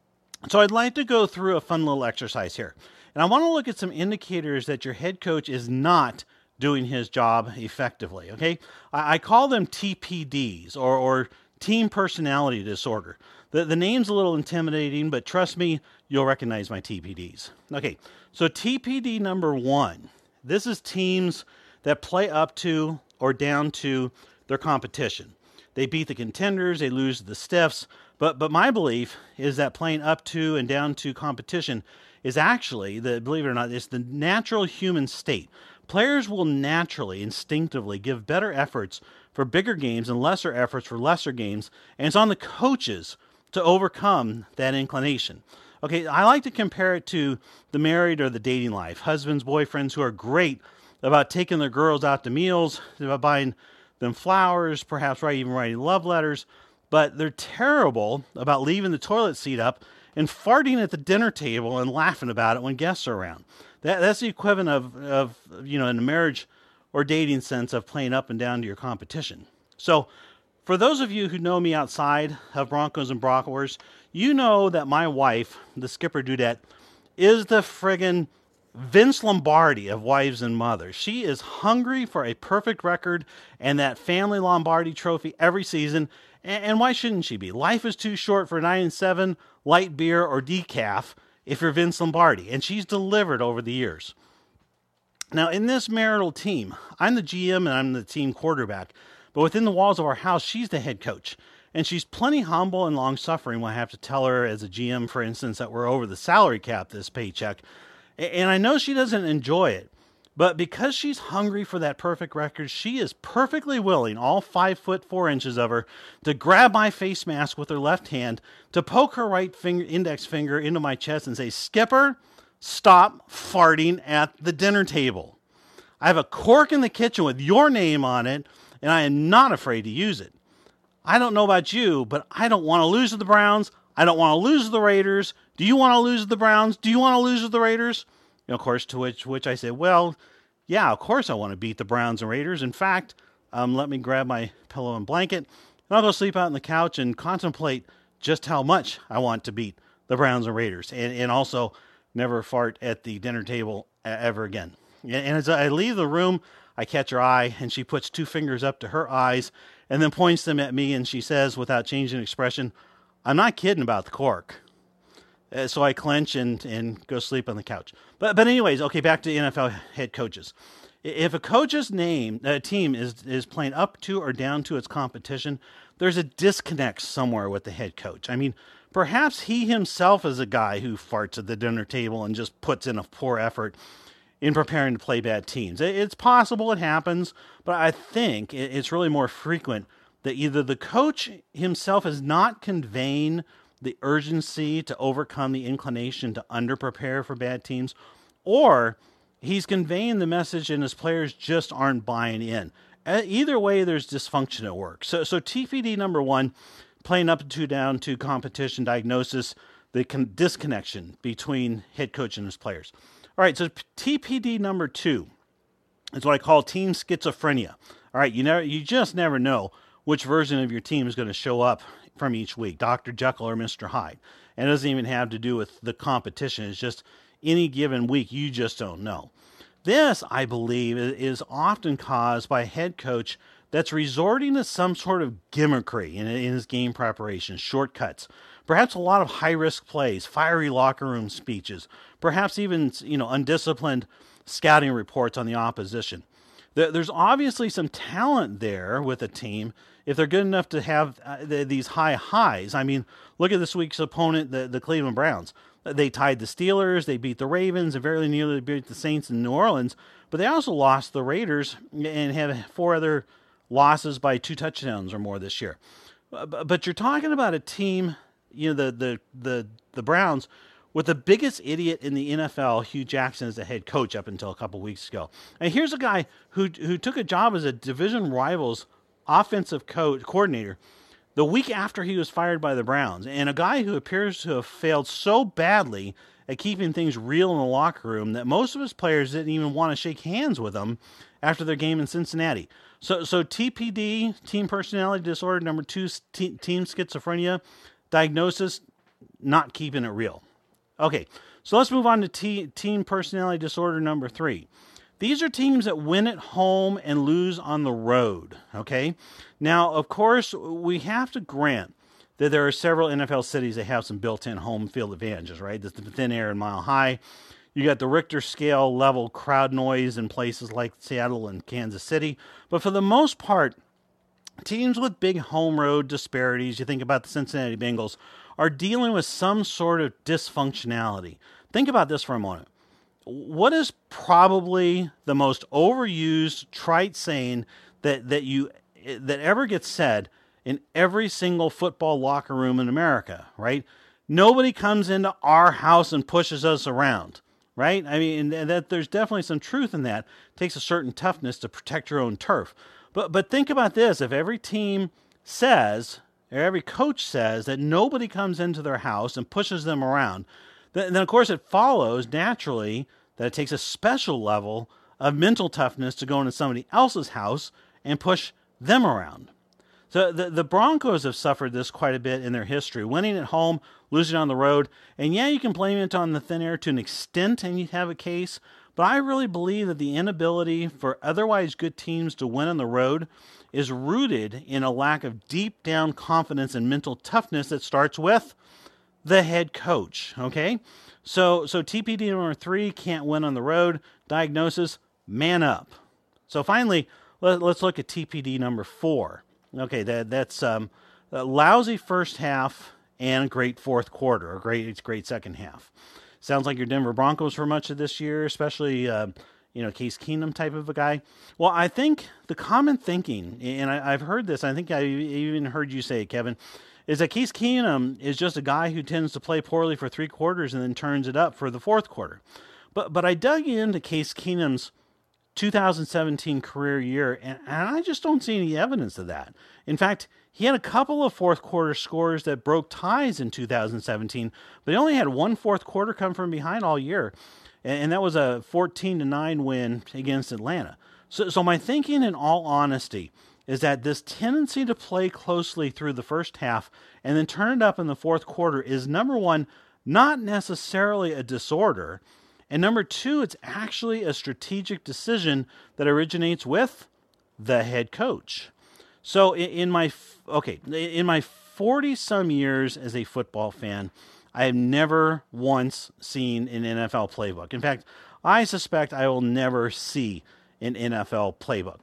So I'd like to go through a fun little exercise here. And I want to look at some indicators that your head coach is not doing his job effectively, okay? I, I call them T P Ds, or, or Team Personality Disorder. The, the name's a little intimidating, but trust me, you'll recognize my T P Ds. Okay, so T P D number one, this is teams that play up to or down to their competition. They beat the contenders, they lose to the stiffs, but but my belief is that playing up to and down to competition is actually, the believe it or not, it's the natural human state. Players will naturally, instinctively give better efforts for bigger games and lesser efforts for lesser games, and it's on the coaches to overcome that inclination. Okay, I like to compare it to the married or the dating life. Husbands, boyfriends who are great about taking their girls out to meals, about buying them flowers, perhaps right, even writing love letters, but they're terrible about leaving the toilet seat up and farting at the dinner table and laughing about it when guests are around. That, that's the equivalent of, of, you know, in a marriage or dating sense of playing up and down to your competition. So for those of you who know me outside of Broncos and Bratwurst, you know that my wife, the Skipper Dudette, is the friggin' Vince Lombardi of wives and mothers. She is hungry for a perfect record and that family Lombardi trophy every season. And, and why shouldn't she be? Life is too short for nine and seven, light beer, or decaf if you're Vince Lombardi. And she's delivered over the years. Now, in this marital team, I'm the G M and I'm the team quarterback. But within the walls of our house, she's the head coach. And she's plenty humble and long-suffering when I have to tell her as a G M, for instance, that we're over the salary cap this paycheck. And I know she doesn't enjoy it, but because she's hungry for that perfect record, she is perfectly willing, all five foot four inches of her, to grab my face mask with her left hand, to poke her right finger, index finger into my chest and say, "Skipper, stop farting at the dinner table. I have a cork in the kitchen with your name on it, and I am not afraid to use it. I don't know about you, but I don't want to lose to the Browns. I don't want to lose to the Raiders. Do you want to lose to the Browns? Do you want to lose to the Raiders?" And of course, to which which I said, well, yeah, of course I want to beat the Browns and Raiders. In fact, um, let me grab my pillow and blanket, and I'll go sleep out on the couch and contemplate just how much I want to beat the Browns and Raiders, and, and also never fart at the dinner table ever again. And, and as I leave the room, I catch her eye, and she puts two fingers up to her eyes and then points them at me, and she says, without changing expression, "I'm not kidding about the cork." Uh, so I clench and, and go sleep on the couch. But but anyways, okay, back to N F L head coaches. If a coach's name, a team is is playing up to or down to its competition, there's a disconnect somewhere with the head coach. I mean, perhaps he himself is a guy who farts at the dinner table and just puts in a poor effort. in preparing to play bad teams. It's possible it happens, but I think it's really more frequent that either the coach himself is not conveying the urgency to overcome the inclination to underprepare for bad teams, or he's conveying the message and his players just aren't buying in. Either way, there's dysfunction at work. So, so T P D number one, playing up and two down to competition diagnosis, the con- disconnection between head coach and his players. All right, so T P D number two is what I call team schizophrenia. All right, you never, you just never know which version of your team is going to show up from each week, Doctor Jekyll or Mister Hyde. And it doesn't even have to do with the competition. It's just any given week, you just don't know. This, I believe, is often caused by a head coach that's resorting to some sort of gimmickry in, in his game preparation, shortcuts, perhaps a lot of high-risk plays, fiery locker room speeches, perhaps even, you know, undisciplined scouting reports on the opposition. There's obviously some talent there with a team if they're good enough to have uh, the, these high highs. I mean, look at this week's opponent, the, the Cleveland Browns. They tied the Steelers, they beat the Ravens, and very nearly beat the Saints in New Orleans, but they also lost the Raiders and have four other losses by two touchdowns or more this year. But you're talking about a team, you know, the the the, the Browns, with the biggest idiot in the N F L, Hugh Jackson, as the head coach up until a couple weeks ago. And here's a guy who who took a job as a division rival's offensive co- coordinator the week after he was fired by the Browns, and a guy who appears to have failed so badly at keeping things real in the locker room that most of his players didn't even want to shake hands with him after their game in Cincinnati. So, so T P D, team personality disorder number two, t- team schizophrenia, diagnosis, not keeping it real. Okay, so let's move on to t- team personality disorder number three. These are teams that win at home and lose on the road, okay? Now, of course, we have to grant that there are several N F L cities that have some built-in home field advantages, right? There's the thin air and Mile High. You got the Richter scale level crowd noise in places like Seattle and Kansas City. But for the most part, teams with big home road disparities, you think about the Cincinnati Bengals, are dealing with some sort of dysfunctionality. Think about this for a moment. What is probably the most overused, trite saying that, that you that ever gets said in every single football locker room in America, right? Nobody comes into our house and pushes us around, right? I mean, and that there's definitely some truth in that. It takes a certain toughness to protect your own turf. But but think about this. If every team says, or every coach says that nobody comes into their house and pushes them around, then, then of course it follows naturally that it takes a special level of mental toughness to go into somebody else's house and push them around. So the, the Broncos have suffered this quite a bit in their history, winning at home, losing on the road. And yeah, you can blame it on the thin air to an extent, and you have a case. But I really believe that the inability for otherwise good teams to win on the road is rooted in a lack of deep down confidence and mental toughness that starts with the head coach. Okay? So, so T P D number three, can't win on the road. Diagnosis, man up. So finally, let, let's look at T P D number four. Okay, that that's um, a lousy first half and great fourth quarter, a great great second half. Sounds like your Denver Broncos for much of this year, especially uh, you know Case Keenum type of a guy. Well, I think the common thinking, and I, I've heard this, I think I even heard you say it, Kevin, is that Case Keenum is just a guy who tends to play poorly for three quarters and then turns it up for the fourth quarter. But but I dug into Case Keenum's two thousand seventeen career year, and, and I just don't see any evidence of that. In fact, he had a couple of fourth quarter scores that broke ties in two thousand seventeen, but he only had one fourth quarter come from behind all year, and, and that was a fourteen to nine win against Atlanta. So, so my thinking, in all honesty, is that this tendency to play closely through the first half and then turn it up in the fourth quarter is, number one, not necessarily a disorder, and number two, it's actually a strategic decision that originates with the head coach. So in my, okay, in my forty some years as a football fan, I have never once seen an N F L playbook. In fact, I suspect I will never see an N F L playbook.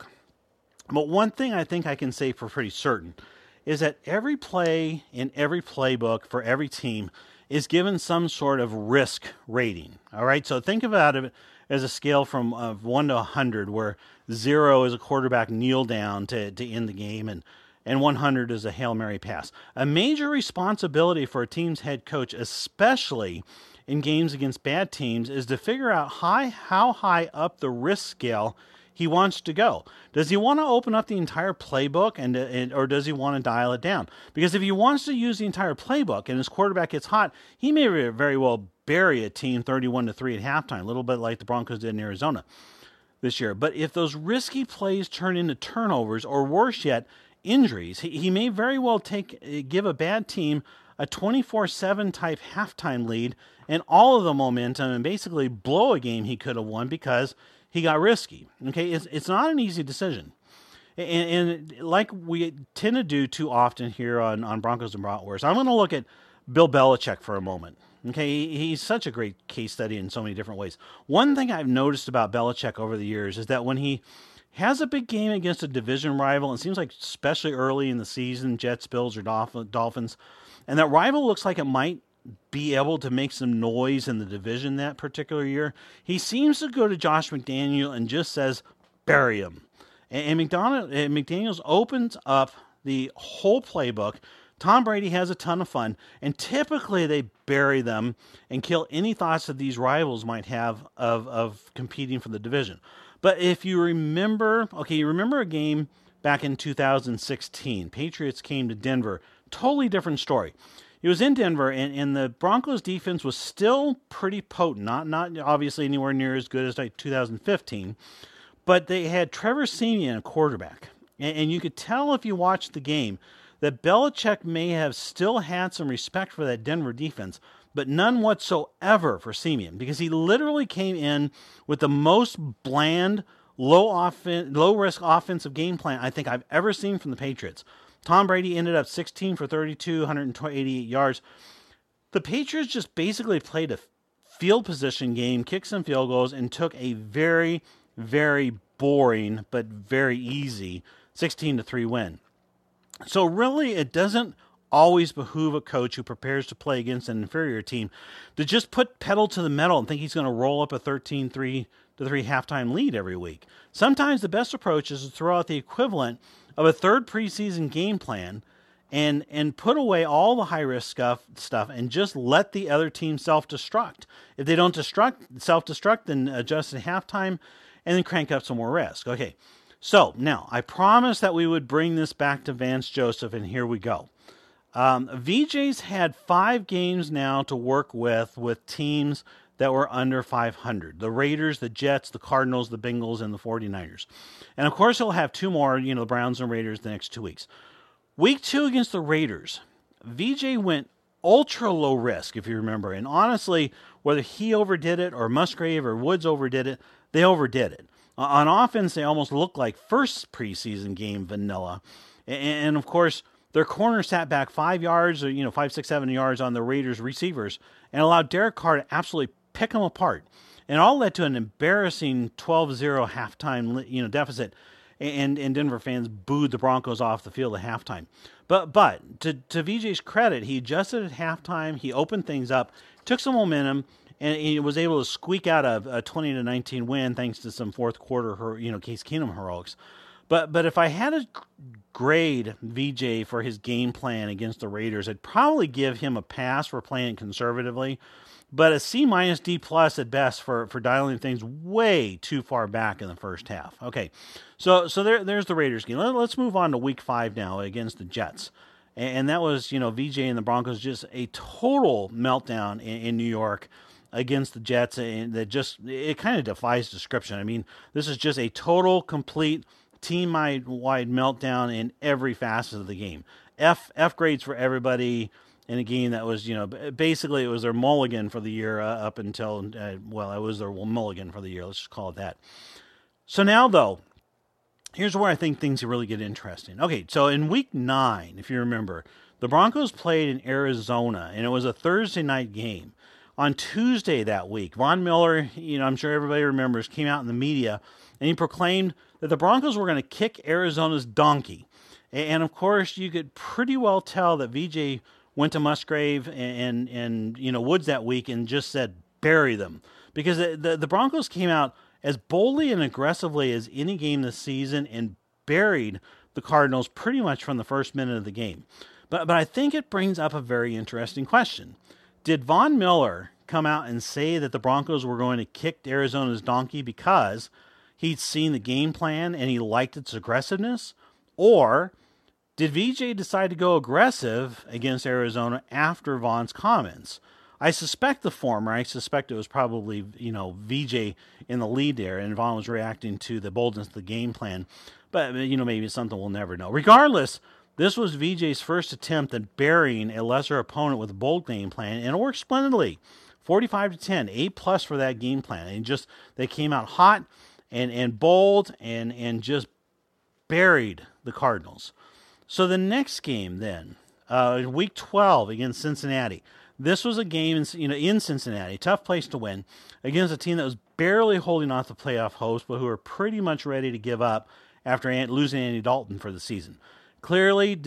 But one thing I think I can say for pretty certain is that every play in every playbook for every team is given some sort of risk rating. All right, so think about it as a scale from uh, one to one hundred, where zero is a quarterback kneel down to, to end the game, and, and one hundred is a Hail Mary pass. A major responsibility for a team's head coach, especially in games against bad teams, is to figure out high, how high up the risk scale he wants to go. Does he want to open up the entire playbook, and, and or does he want to dial it down? Because if he wants to use the entire playbook and his quarterback gets hot, he may very well bury a team thirty-one to three at halftime, a little bit like the Broncos did in Arizona this year. But if those risky plays turn into turnovers, or worse yet, injuries, he, he may very well take give a bad team a twenty-four seven type halftime lead and all of the momentum, and basically blow a game he could have won because he got risky. Okay, it's it's not an easy decision, and, and like we tend to do too often here on, on Broncos and Bratwurst, I'm going to look at Bill Belichick for a moment. Okay, he, he's such a great case study in so many different ways. One thing I've noticed about Belichick over the years is that when he has a big game against a division rival, it seems like especially early in the season, Jets, Bills, or Dolphins, and that rival looks like it might be able to make some noise in the division that particular year, he seems to go to Josh McDaniel and just says, bury him. And, and, McDonald, and McDaniels opens up the whole playbook. Tom Brady has a ton of fun, and typically they bury them and kill any thoughts that these rivals might have of, of competing for the division. But if you remember, okay, you remember a game back in two thousand sixteen, Patriots came to Denver, totally different story. He was in Denver, and, and the Broncos defense was still pretty potent, not not obviously anywhere near as good as like two thousand fifteen, but they had Trevor Siemian, a quarterback. And, and you could tell if you watched the game that Belichick may have still had some respect for that Denver defense, but none whatsoever for Siemian, because he literally came in with the most bland, low offen- low-risk offensive game plan I think I've ever seen from the Patriots. Tom Brady ended up sixteen for thirty-two, one hundred eighty-eight yards. The Patriots just basically played a field position game, kicked some field goals, and took a very, very boring but very easy sixteen to three win. So really, it doesn't always behoove a coach who prepares to play against an inferior team to just put pedal to the metal and think he's going to roll up a thirteen three to three halftime lead every week. Sometimes the best approach is to throw out the equivalent of a third preseason game plan and and put away all the high-risk stuff, stuff and just let the other team self-destruct. If they don't destruct, self-destruct, then adjust at halftime and then crank up some more risk. Okay, so now I promised that we would bring this back to Vance Joseph, and here we go. Um, V J's had five games now to work with with teams that were under five hundred. The Raiders, the Jets, the Cardinals, the Bengals, and the forty-niners. And of course, he'll have two more, you know, the Browns and Raiders the next two weeks. Week two against the Raiders, V J went ultra low risk, if you remember. And honestly, whether he overdid it or Musgrave or Woods overdid it, they overdid it. On offense, they almost looked like first preseason game vanilla. And of course, their corner sat back five yards, or, you know, five, six, seven yards on the Raiders receivers and allowed Derek Carr to absolutely pick them apart. And it all led to an embarrassing twelve zero halftime, you know, deficit. And, and Denver fans booed the Broncos off the field at halftime. But but to, to V J's credit, he adjusted at halftime. He opened things up, took some momentum, and he was able to squeak out a, a twenty to nineteen win thanks to some fourth quarter, you know, Case Keenum heroics. But but if I had to grade V J for his game plan against the Raiders, I'd probably give him a pass for playing conservatively, but a C minus D plus at best for, for dialing things way too far back in the first half. Okay, so so there there's the Raiders game. Let, let's move on to week five now against the Jets. And, and that was, you know, V J and the Broncos, just a total meltdown in, in New York against the Jets, and that just, it kind of defies description. I mean, this is just a total, complete, team-wide meltdown in every facet of the game. F F grades for everybody in a game that was, you know, basically it was their mulligan for the year uh, up until, uh, well, it was their mulligan for the year. Let's just call it that. So now, though, here's where I think things really get interesting. Okay, so in week nine, if you remember, the Broncos played in Arizona, and it was a Thursday night game. On Tuesday that week, Von Miller, you know, I'm sure everybody remembers, came out in the media, and he proclaimed that the Broncos were going to kick Arizona's donkey. And, of course, you could pretty well tell that V J went to Musgrave and, and, and you know, Woods that week and just said, bury them. Because the, the, the Broncos came out as boldly and aggressively as any game this season and buried the Cardinals pretty much from the first minute of the game. But but I think it brings up a very interesting question. Did Von Miller come out and say that the Broncos were going to kick Arizona's donkey because he'd seen the game plan and he liked its aggressiveness? Or did V J decide to go aggressive against Arizona after Von's comments? I suspect the former. I suspect it was probably, you know, V J in the lead there, and Von was reacting to the boldness of the game plan. But, you know, maybe it's something we'll never know. Regardless, this was V J's first attempt at burying a lesser opponent with a bold game plan, and it worked splendidly. forty-five to ten, A plus for that game plan. And just, they came out hot and, and bold and, and just buried the Cardinals. So the next game then, uh, week twelve against Cincinnati. This was a game in, you know, in Cincinnati, tough place to win, against a team that was barely holding off the playoff host, but who were pretty much ready to give up after losing Andy Dalton for the season. Clearly,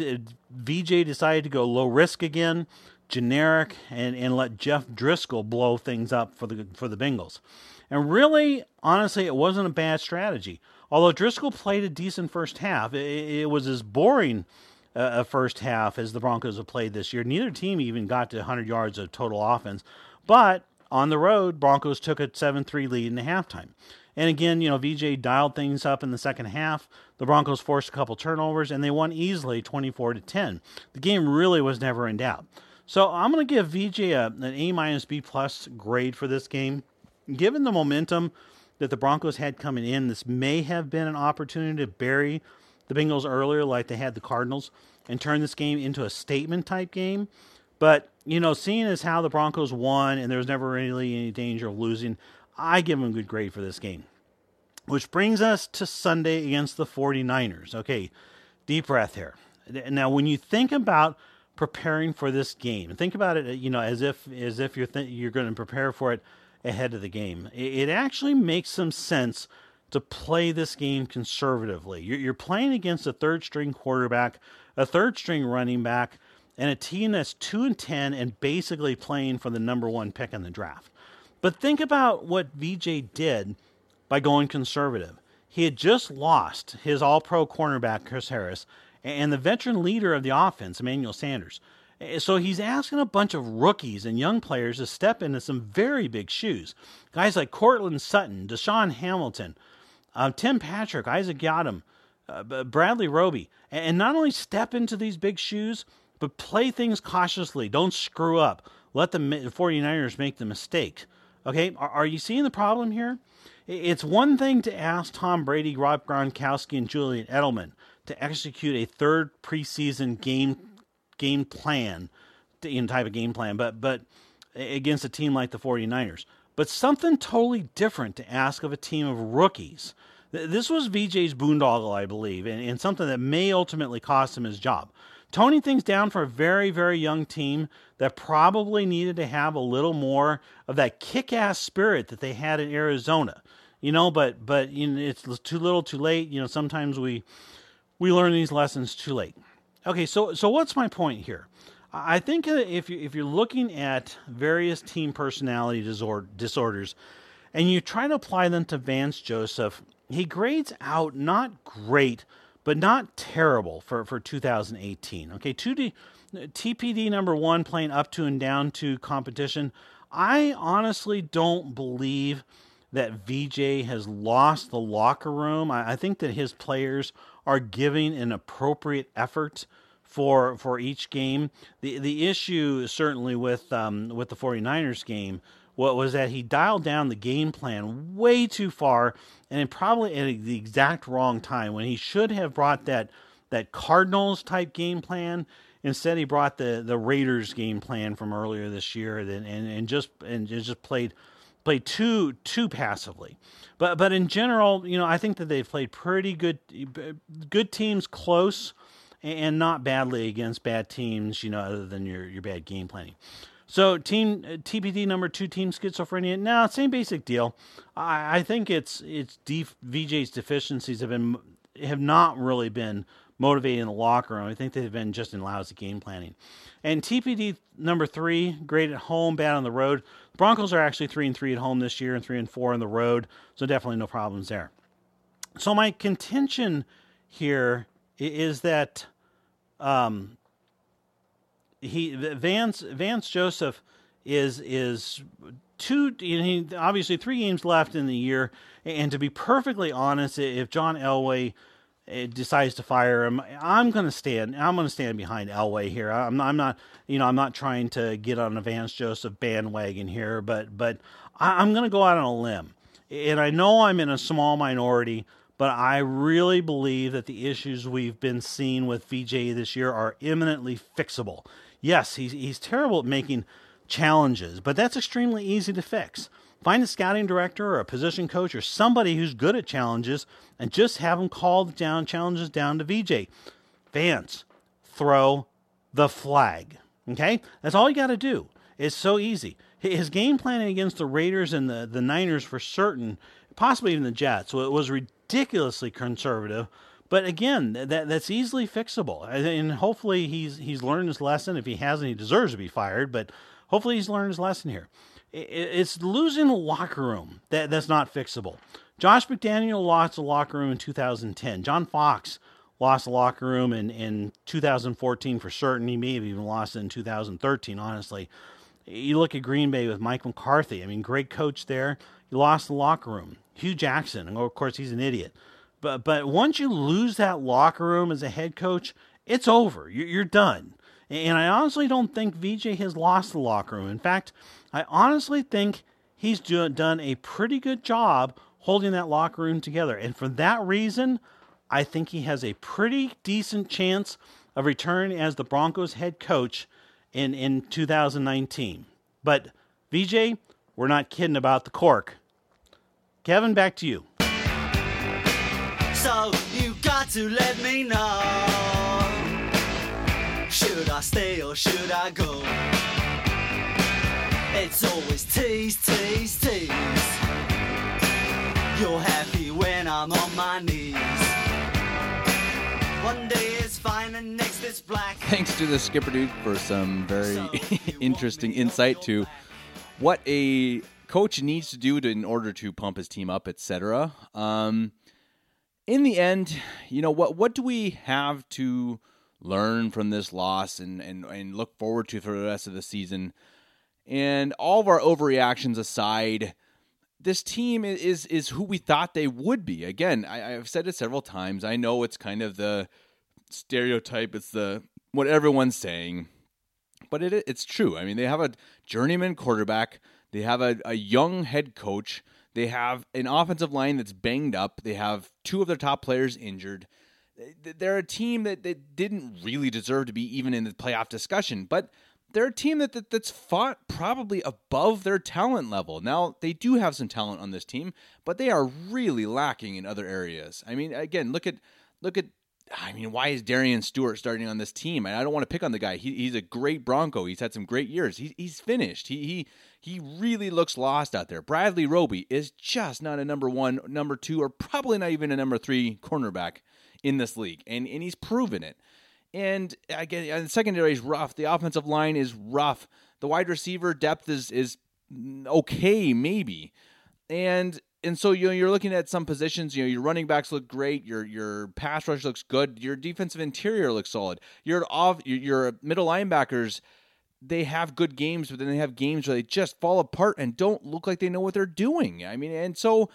V J decided to go low risk again, generic, and, and let Jeff Driscoll blow things up for the for the Bengals. And really, honestly, it wasn't a bad strategy. Although Driscoll played a decent first half, it, it was as boring a first half as the Broncos have played this year. Neither team even got to one hundred yards of total offense. But on the road, Broncos took a seven three lead in the halftime. And again, you know, V J dialed things up in the second half. The Broncos forced a couple turnovers, and they won easily twenty-four to ten. The game really was never in doubt. So I'm going to give V J a, an A minus B plus grade for this game. Given the momentum that the Broncos had coming in, this may have been an opportunity to bury the Bengals earlier like they had the Cardinals and turn this game into a statement-type game. But, you know, seeing as how the Broncos won and there was never really any danger of losing, I give them a good grade for this game. Which brings us to Sunday against the forty-niners. Okay, deep breath here. Now, when you think about preparing for this game, think about it, you know, as if as if you're th- you're going to prepare for it ahead of the game. It, it actually makes some sense to play this game conservatively. You're, you're playing against a third-string quarterback, a third-string running back, and a team that's two and ten and basically playing for the number one pick in the draft. But think about what V J did by going conservative. He had just lost his all-pro cornerback, Chris Harris, and the veteran leader of the offense, Emmanuel Sanders. So he's asking a bunch of rookies and young players to step into some very big shoes. Guys like Cortland Sutton, Deshaun Hamilton, uh, Tim Patrick, Isaac Yiadom, uh, Bradley Roby. And not only step into these big shoes, but play things cautiously. Don't screw up. Let the forty-niners make the mistake. Okay, are, are you seeing the problem here? It's one thing to ask Tom Brady, Rob Gronkowski, and Julian Edelman to execute a third preseason game game plan, in type of game plan, but but against a team like the forty-niners. But something totally different to ask of a team of rookies. This was V J's boondoggle, I believe, and, and something that may ultimately cost him his job. Toning things down for a very, very young team that probably needed to have a little more of that kick-ass spirit that they had in Arizona. You know, but but you know, it's too little, too late. You know, sometimes we we learn these lessons too late. Okay, so so what's my point here? I think if you if you're looking at various team personality disorder, disorders, and you try to apply them to Vance Joseph, he grades out not great, but not terrible for, for two thousand eighteen. Okay, two D, T P D number one playing up to and down to competition. I honestly don't believe that V J has lost the locker room. I, I think that his players are giving an appropriate effort for for each game. The the issue certainly with um, with the forty-niners game what was that he dialed down the game plan way too far, and probably at the exact wrong time when he should have brought that that Cardinals type game plan. Instead, he brought the, the Raiders game plan from earlier this year, and and, and just and just played played too too passively. But but in general, you know, I think that they've played pretty good good teams close, and not badly against bad teams, you know, other than your your bad game planning. So team T P D number two, team schizophrenia. No, same basic deal. I, I think it's it's D, V J's deficiencies have been have not really been motivating the locker room. I think they've been just in lousy game planning. And T P D number three, great at home, bad on the road. Broncos are actually three and three at home this year and three and four on the road, so definitely no problems there. So my contention here is that um, he Vance Vance Joseph is is two. He, obviously, three games left in the year, and to be perfectly honest, if John Elway decides to fire him, I'm going to stand. I'm going to stand behind Elway here. I'm not, I'm not. You know, I'm not trying to get on a Vance Joseph bandwagon here, but but I, I'm going to go out on a limb, and I know I'm in a small minority. But I really believe that the issues we've been seeing with V J this year are imminently fixable. Yes, he's he's terrible at making challenges, but that's extremely easy to fix. Find a scouting director or a position coach or somebody who's good at challenges and just have them call down challenges down to V J. Vance, throw the flag. Okay? That's all you got to do. It's so easy. His game planning against the Raiders and the, the Niners for certain, possibly even the Jets, so it was ridiculously conservative. But again, that that's easily fixable. And hopefully he's he's learned his lesson. If he hasn't, he deserves to be fired. But hopefully he's learned his lesson here. It's losing the locker room that, that's not fixable. Josh McDaniel lost the locker room in two thousand ten. John Fox lost the locker room in, in two thousand fourteen for certain. He may have even lost it in two thousand thirteen, honestly. You look at Green Bay with Mike McCarthy. I mean, great coach there. He lost the locker room. Hugh Jackson, and of course, he's an idiot. But but once you lose that locker room as a head coach, it's over. You're, you're done. And I honestly don't think V J has lost the locker room. In fact, I honestly think he's do, done a pretty good job holding that locker room together. And for that reason, I think he has a pretty decent chance of returning as the Broncos head coach in, in two thousand nineteen. But V J, we're not kidding about the cork. Kevin, back to you. So you got to let me know. Should I stay or should I go? It's always tease, tease, tease. You're happy when I'm on my knees. One day it's fine and next it's black. Thanks to the Skipper Dude for some very interesting insight to what a coach needs to do to, in order to pump his team up, et cetera. Um, in the end, you know, what what do we have to learn from this loss and, and, and look forward to for the rest of the season? And all of our overreactions aside, this team is is who we thought they would be. Again, I, I've said it several times. I know it's kind of the stereotype. It's the what everyone's saying. But it it's true. I mean, they have a journeyman quarterback. They have a, a young head coach. They have an offensive line that's banged up. They have two of their top players injured. They're a team that, that didn't really deserve to be even in the playoff discussion. But they're a team that, that that's fought probably above their talent level. Now, they do have some talent on this team, but they are really lacking in other areas. I mean, again, look at look at. I mean, why is Darian Stewart starting on this team? I don't want to pick on the guy. He, he's a great Bronco. He's had some great years. He, he's finished. He he he really looks lost out there. Bradley Roby is just not a number one, number two, or probably not even a number three cornerback in this league, and and he's proven it. And again, the secondary is rough. The offensive line is rough. The wide receiver depth is is okay, maybe, and. And so you know, you're looking at some positions. You know, your running backs look great. Your your pass rush looks good. Your defensive interior looks solid. Your off your, your middle linebackers, they have good games, but then they have games where they just fall apart and don't look like they know what they're doing. I mean, and so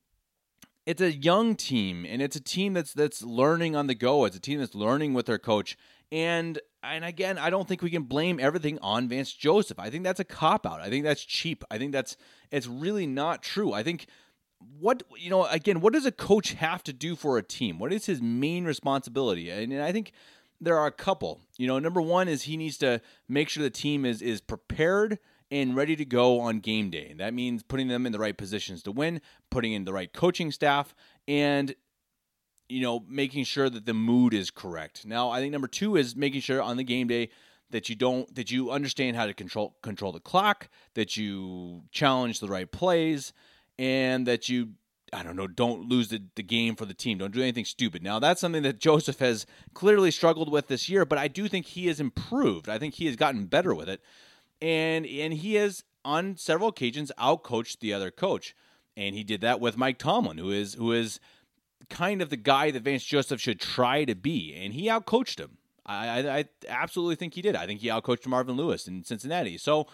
it's a young team, and it's a team that's that's learning on the go. It's a team that's learning with their coach. And and again, I don't think we can blame everything on Vance Joseph. I think that's a cop out. I think that's cheap. I think that's it's really not true. I think. What, you know, again, what does a coach have to do for a team? What is his main responsibility? And I think there are a couple. You know, number one is he needs to make sure the team is is prepared and ready to go on game day. And that means putting them in the right positions to win, putting in the right coaching staff, and, you know, making sure that the mood is correct. Now, I think number two is making sure on the game day that you don't, that you understand how to control control the clock, that you challenge the right plays, and that you I don't know, don't lose the, the game for the team. Don't do anything stupid. Now, that's something that Joseph has clearly struggled with this year, but I do think he has improved. I think he has gotten better with it. And and he has, on several occasions, outcoached the other coach. And he did that with Mike Tomlin, who is who is kind of the guy that Vance Joseph should try to be. And he outcoached him. I, I, I absolutely think he did. I think he outcoached Marvin Lewis in Cincinnati. So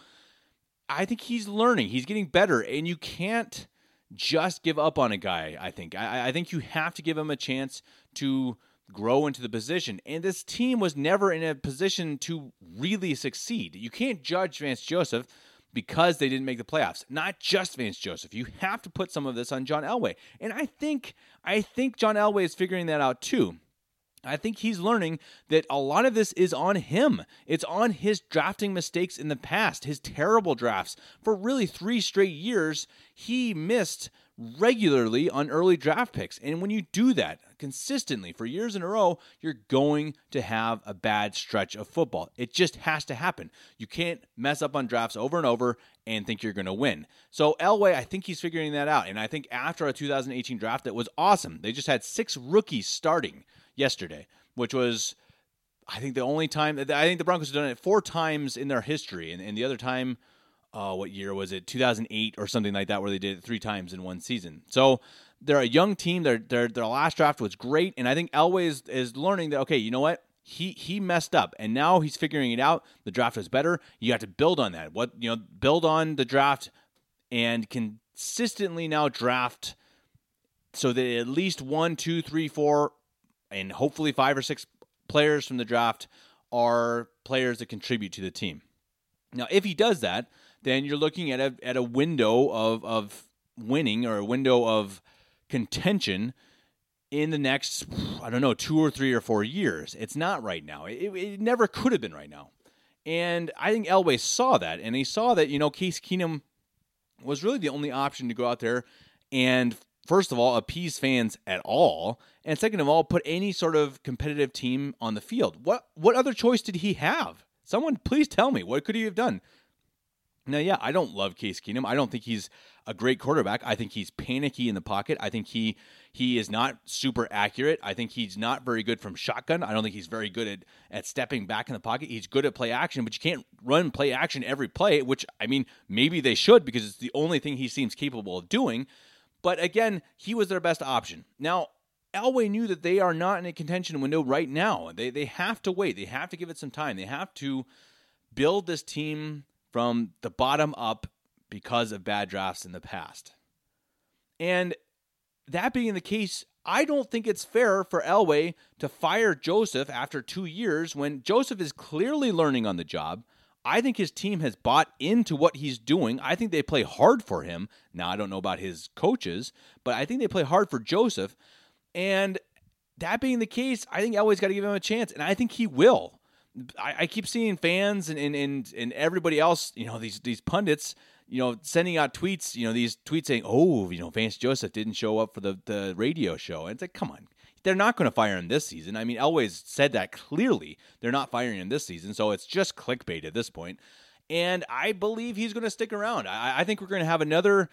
I think he's learning. He's getting better. And you can't just give up on a guy, I think. I, I think you have to give him a chance to grow into the position. And this team was never in a position to really succeed. You can't judge Vance Joseph because they didn't make the playoffs. Not just Vance Joseph. You have to put some of this on John Elway. And I think I think John Elway is figuring that out too. I think he's learning that a lot of this is on him. It's on his drafting mistakes in the past, his terrible drafts. For really three straight years, he missed regularly on early draft picks. And when you do that consistently for years in a row, you're going to have a bad stretch of football. It just has to happen. You can't mess up on drafts over and over and think you're going to win. So Elway, I think he's figuring that out. And I think after a two thousand eighteen draft that was awesome, they just had six rookies starting yesterday, which was, I think, the only time. I think the Broncos have done it four times in their history, and, and the other time, uh, what year was it? two thousand eight or something like that, where they did it three times in one season. So they're a young team. Their their their last draft was great, and I think Elway is, is learning that, okay, you know what? He he messed up, and now he's figuring it out. The draft was better. You have to build on that. What you know, build on the draft, and consistently now draft so that at least one, two, three, four. And hopefully five or six players from the draft are players that contribute to the team. Now, if he does that, then you're looking at a at a window of of winning, or a window of contention in the next, I don't know, two or three or four years. It's not right now. It, it never could have been right now. And I think Elway saw that, and he saw that, you know, Case Keenum was really the only option to go out there and, first of all, appease fans at all, and second of all, put any sort of competitive team on the field. What what other choice did he have? Someone please tell me, what could he have done? Now, yeah, I don't love Case Keenum. I don't think he's a great quarterback. I think he's panicky in the pocket. I think he he is not super accurate. I think he's not very good from shotgun. I don't think he's very good at, at stepping back in the pocket. He's good at play action, but you can't run play action every play, which, I mean, maybe they should, because it's the only thing he seems capable of doing. But again, he was their best option. Now, Elway knew that they are not in a contention window right now. They they have to wait. They have to give it some time. They have to build this team from the bottom up because of bad drafts in the past. And that being the case, I don't think it's fair for Elway to fire Joseph after two years when Joseph is clearly learning on the job. I think his team has bought into what he's doing. I think they play hard for him. Now, I don't know about his coaches, but I think they play hard for Joseph. And that being the case, I think Elway's got to give him a chance, and I think he will. I, I keep seeing fans and, and and and everybody else, you know, these these pundits, you know, sending out tweets, you know, these tweets saying, oh, you know, Vance Joseph didn't show up for the, the radio show. And it's like, come on. They're not going to fire him this season. I mean, Elway's said that clearly. They're not firing him this season, so it's just clickbait at this point. And I believe he's going to stick around. I, I think we're going to have another,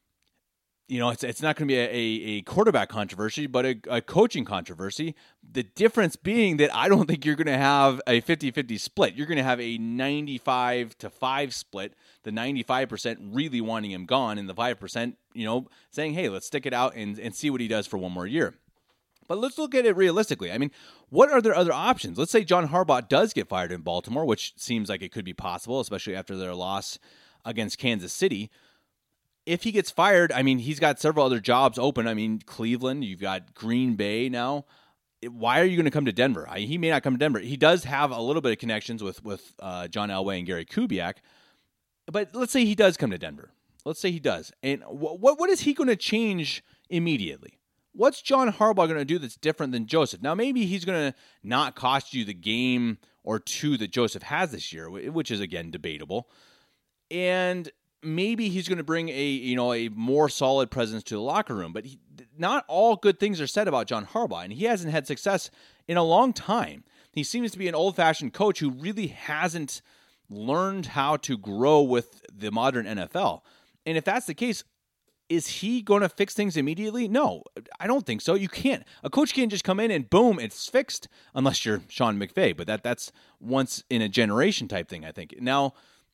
you know, it's it's not going to be a, a, a quarterback controversy, but a, a coaching controversy. The difference being that I don't think you're going to have a fifty-fifty split. You're going to have a ninety-five to five split, the ninety-five percent really wanting him gone, and the five percent, you know, saying, hey, let's stick it out and, and see what he does for one more year. But let's look at it realistically. I mean, what are their other options? Let's say John Harbaugh does get fired in Baltimore, which seems like it could be possible, especially after their loss against Kansas City. If he gets fired, I mean, he's got several other jobs open. I mean, Cleveland, you've got Green Bay now. Why are you going to come to Denver? I, he may not come to Denver. He does have a little bit of connections with, with uh, John Elway and Gary Kubiak. But let's say he does come to Denver. Let's say he does. And wh- what what is he going to change immediately? What's John Harbaugh going to do that's different than Joseph? Now, maybe he's going to not cost you the game or two that Joseph has this year, which is, again, debatable. And maybe he's going to bring a, you know, a more solid presence to the locker room. But he, not all good things are said about John Harbaugh, and he hasn't had success in a long time. He seems to be an old-fashioned coach who really hasn't learned how to grow with the modern N F L. And if that's the case, Is he going to fix things immediately? No, I don't think so. You can't. A coach can't just come in and boom, it's fixed, unless you're Sean McVay. But that that's once in a generation type thing, I think. Now,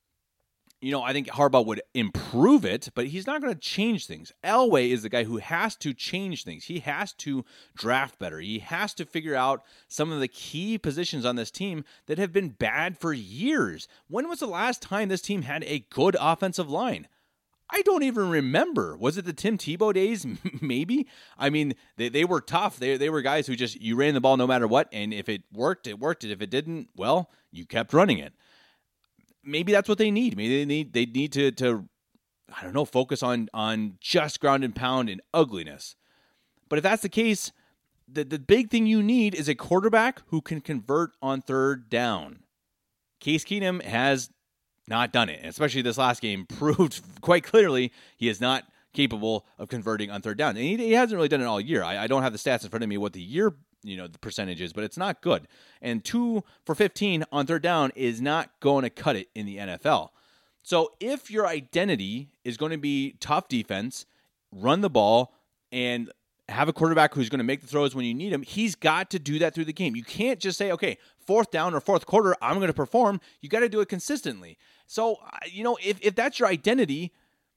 you know, I think Harbaugh would improve it, but he's not going to change things. Elway is the guy who has to change things. He has to draft better. He has to figure out some of the key positions on this team that have been bad for years. When was the last time this team had a good offensive line? I don't even remember. Was it the Tim Tebow days? Maybe. I mean, they, they were tough. They they were guys who just, you ran the ball no matter what, and if it worked, it worked. And if it didn't, well, you kept running it. Maybe that's what they need. Maybe they need they need to to I don't know, focus on on just ground and pound and ugliness. But if that's the case, the the big thing you need is a quarterback who can convert on third down. Case Keenum has not done it, and especially this last game proved quite clearly he is not capable of converting on third down. And he, he hasn't really done it all year. I, I don't have the stats in front of me what the year, you know, the percentage is, but it's not good. And two for fifteen on third down is not going to cut it in the N F L. So if your identity is going to be tough defense, run the ball, and have a quarterback who's going to make the throws when you need him, he's got to do that through the game. You can't just say, okay, fourth down or fourth quarter, I'm going to perform. You got to do it consistently. So, you know, if, if that's your identity,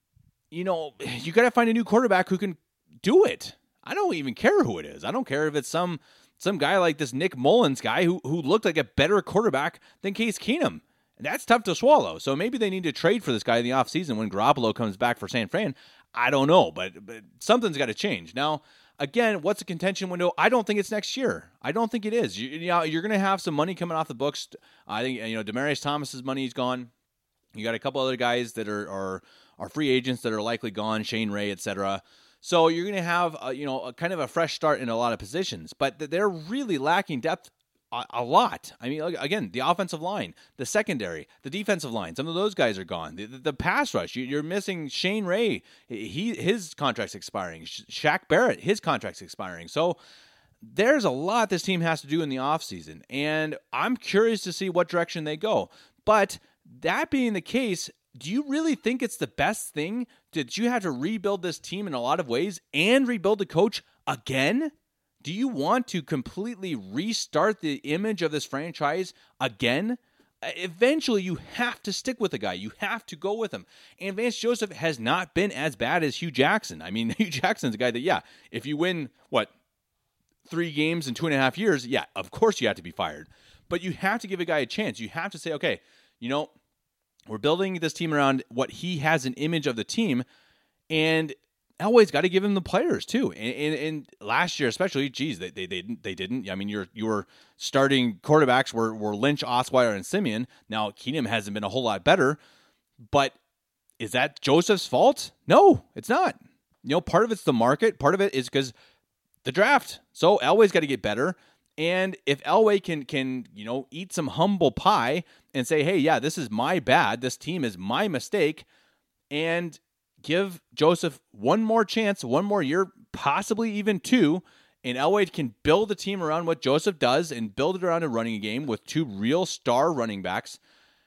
you know, you got to find a new quarterback who can do it. I don't even care who it is. I don't care if it's some some guy like this Nick Mullins guy who, who looked like a better quarterback than Case Keenum. And that's tough to swallow. So maybe they need to trade for this guy in the offseason when Garoppolo comes back for San Fran. I don't know, but, but something's got to change. Now, again, what's a contention window? I don't think it's next year. I don't think it is. You, you know, you're going to have some money coming off the books. I think, you know, Demaryius Thomas's money is gone. You got a couple other guys that are are, are free agents that are likely gone, Shane Ray, et cetera. So you're going to have, a, you know, a kind of a fresh start in a lot of positions, but they're really lacking depth a, a lot. I mean, again, the offensive line, the secondary, the defensive line, some of those guys are gone. The, the, the pass rush, you, you're missing Shane Ray. He his contract's expiring. Shaq Barrett, his contract's expiring. So there's a lot this team has to do in the offseason, and I'm curious to see what direction they go. But that being the case, do you really think it's the best thing that you have to rebuild this team in a lot of ways and rebuild the coach again? Do you want to completely restart the image of this franchise again? Eventually, you have to stick with the guy. You have to go with him. And Vance Joseph has not been as bad as Hugh Jackson. I mean, Hugh Jackson's a guy that, yeah, if you win, what, three games in two and a half years, yeah, of course you have to be fired. But you have to give a guy a chance. You have to say, okay, you know, we're building this team around what he has an image of the team, and Elway's got to give him the players too. And, and, and last year, especially, geez, they they they didn't. They didn't. I mean, your your starting quarterbacks were were Lynch, Osweiler, and Simeon. Now Keenum hasn't been a whole lot better, but is that Joseph's fault? No, it's not. You know, part of it's the market. Part of it is because the draft. So Elway's got to get better. And if Elway can, can you know, eat some humble pie and say, hey, yeah, this is my bad, this team is my mistake, and give Joseph one more chance, one more year, possibly even two, and Elway can build a team around what Joseph does and build it around a running game with two real star running backs,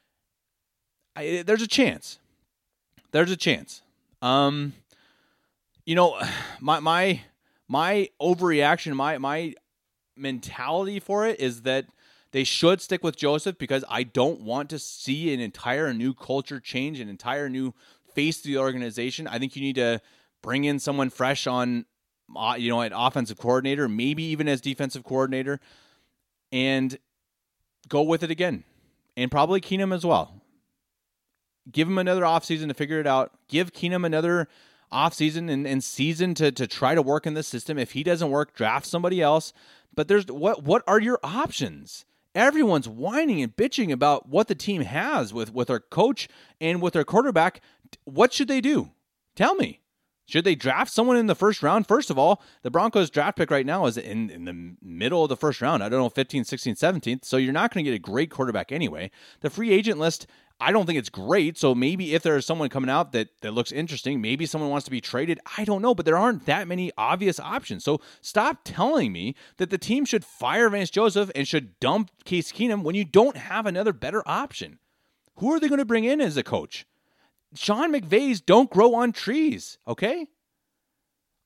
I, there's a chance. There's a chance. Um, you know, my my my overreaction, my my mentality for it is that they should stick with Joseph because I don't want to see an entire new culture change, an entire new face to the organization. I think you need to bring in someone fresh on, you know, an offensive coordinator, maybe even as defensive coordinator, and go with it again. And probably Keenum as well. Give him another offseason to figure it out. Give Keenum another offseason and, and season to, to try to work in the system. If he doesn't work, draft somebody else. But there's what what are your options? Everyone's whining and bitching about what the team has with, with their coach and with their quarterback. What should they do? Tell me. Should they draft someone in the first round? First of all, the Broncos draft pick right now is in, in the middle of the first round. I don't know, fifteenth, sixteenth, seventeenth. So you're not going to get a great quarterback anyway. The free agent list, I don't think it's great. So maybe if there's someone coming out that, that looks interesting, maybe someone wants to be traded. I don't know, but there aren't that many obvious options. So stop telling me that the team should fire Vance Joseph and should dump Case Keenum when you don't have another better option. Who are they going to bring in as a coach? Sean McVays don't grow on trees, okay?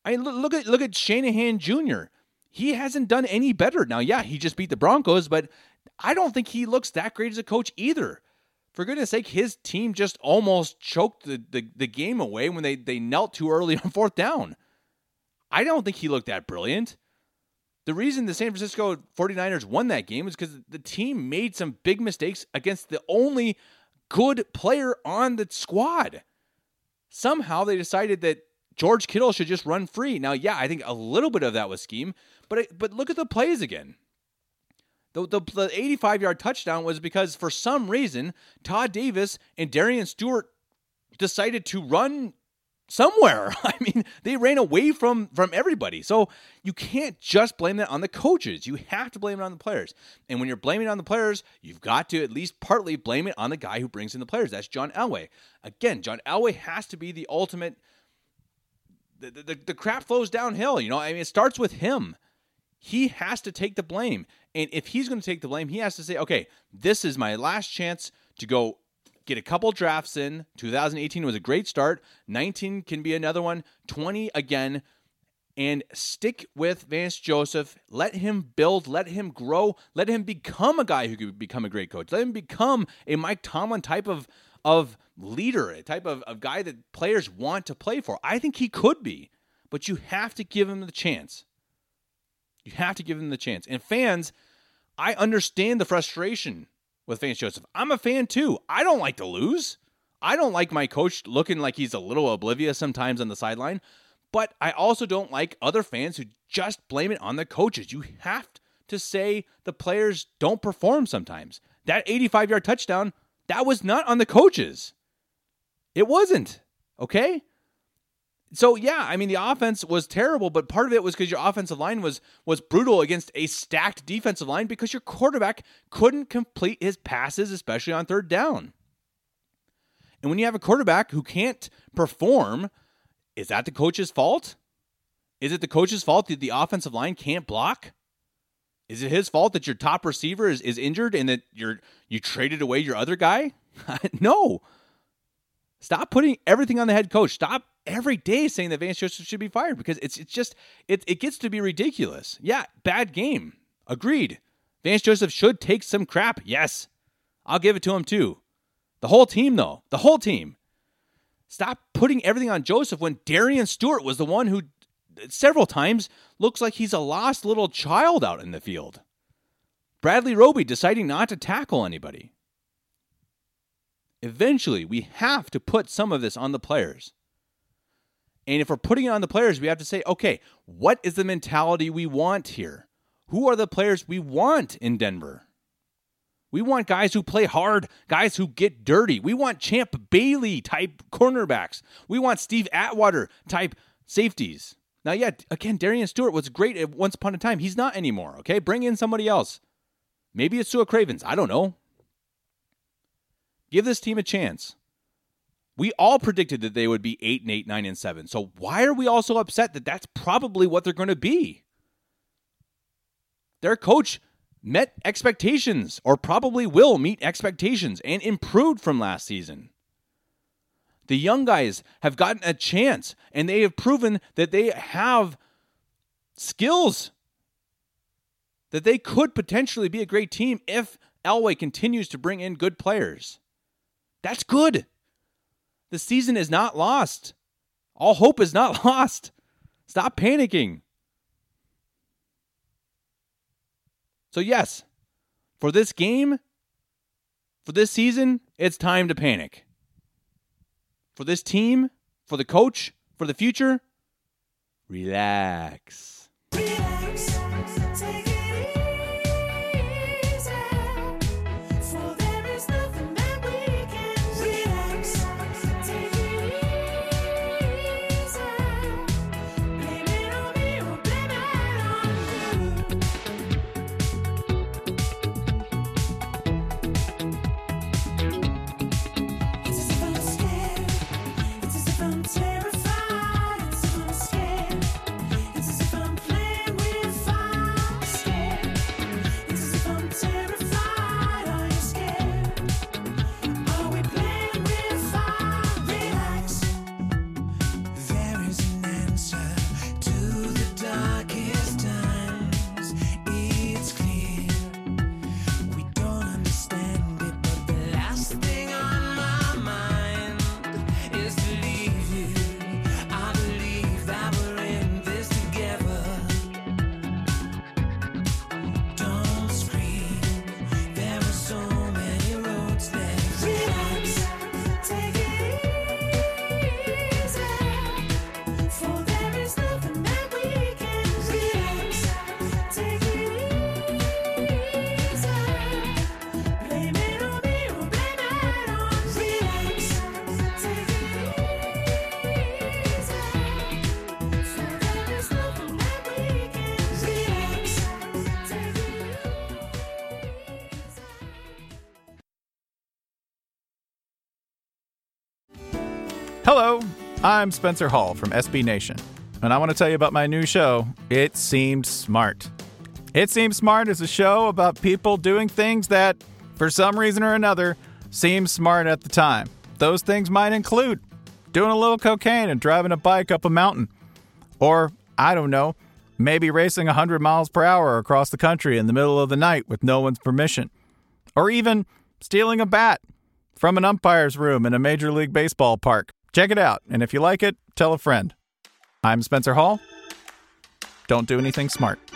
I mean, look, look at look at Shanahan Junior He hasn't done any better. Now, yeah, he just beat the Broncos, but I don't think he looks that great as a coach either. For goodness sake, his team just almost choked the, the, the game away when they, they knelt too early on fourth down. I don't think he looked that brilliant. The reason the San Francisco forty-niners won that game is because the team made some big mistakes against the only good player on the squad. Somehow they decided that George Kittle should just run free. Now, yeah, I think a little bit of that was scheme, but it, but look at the plays again. The, the, the eighty-five-yard touchdown was because, for some reason, Todd Davis and Darian Stewart decided to run somewhere. I mean, they ran away from, from everybody. So you can't just blame that on the coaches. You have to blame it on the players. And when you're blaming it on the players, you've got to at least partly blame it on the guy who brings in the players. That's John Elway. Again, John Elway has to be the ultimate... The, the, the crap flows downhill. You know, I mean, it starts with him. He has to take the blame. And if he's going to take the blame, he has to say, okay, this is my last chance to go get a couple drafts in. two thousand eighteen was a great start. nineteen can be another one. twenty again. And stick with Vance Joseph. Let him build. Let him grow. Let him become a guy who could become a great coach. Let him become a Mike Tomlin type of, of leader, a type of, of guy that players want to play for. I think he could be. But you have to give him the chance. You have to give him the chance. And fans, I understand the frustration with Vance Joseph. I'm a fan too. I don't like to lose. I don't like my coach looking like he's a little oblivious sometimes on the sideline. But I also don't like other fans who just blame it on the coaches. You have to say the players don't perform sometimes. That eighty-five-yard touchdown, that was not on the coaches. It wasn't. Okay? So, yeah, I mean, the offense was terrible, but part of it was because your offensive line was was brutal against a stacked defensive line because your quarterback couldn't complete his passes, especially on third down. And when you have a quarterback who can't perform, is that the coach's fault? Is it the coach's fault that the offensive line can't block? Is it his fault that your top receiver is, is injured and that you're you traded away your other guy? No. Stop putting everything on the head coach. Stop every day saying that Vance Joseph should be fired because it's it's just it it gets to be ridiculous. Yeah, bad game. Agreed. Vance Joseph should take some crap. Yes. I'll give it to him too. The whole team though. The whole team. Stop putting everything on Joseph when Darian Stewart was the one who several times looks like he's a lost little child out in the field. Bradley Roby deciding not to tackle anybody. Eventually, we have to put some of this on the players. And if we're putting it on the players, we have to say, okay, what is the mentality we want here? Who are the players we want in Denver? We want guys who play hard, guys who get dirty. We want Champ Bailey type cornerbacks. We want Steve Atwater type safeties. Now, yeah, again, Darian Stewart was great at once upon a time. He's not anymore, okay? Bring in somebody else. Maybe it's Sua Cravens. I don't know. Give this team a chance. We all predicted that they would be eight and eight, nine and seven. So why are we all so upset that that's probably what they're going to be? Their coach met expectations, or probably will meet expectations, and improved from last season. The young guys have gotten a chance, and they have proven that they have skills, that they could potentially be a great team if Elway continues to bring in good players. That's good. The season is not lost. All hope is not lost. Stop panicking. So yes, for this game, for this season, it's time to panic. For this team, for the coach, for the future, relax. Relax, take it easy, for there is nothing that we can do. Relax, take it easy, blame it on me or blame it on you. It's as if I'm scared, it's as if I'm terrified, it's as if I'm scared, it's as if I'm Hello, I'm Spencer Hall from S B Nation, and I want to tell you about my new show, It Seemed Smart. It Seemed Smart is a show about people doing things that, for some reason or another, seem smart at the time. Those things might include doing a little cocaine and driving a bike up a mountain. Or, I don't know, maybe racing one hundred miles per hour across the country in the middle of the night with no one's permission. Or even stealing a bat from an umpire's room in a Major League Baseball park. Check it out, and if you like it, tell a friend. I'm Spencer Hall. Don't do anything smart.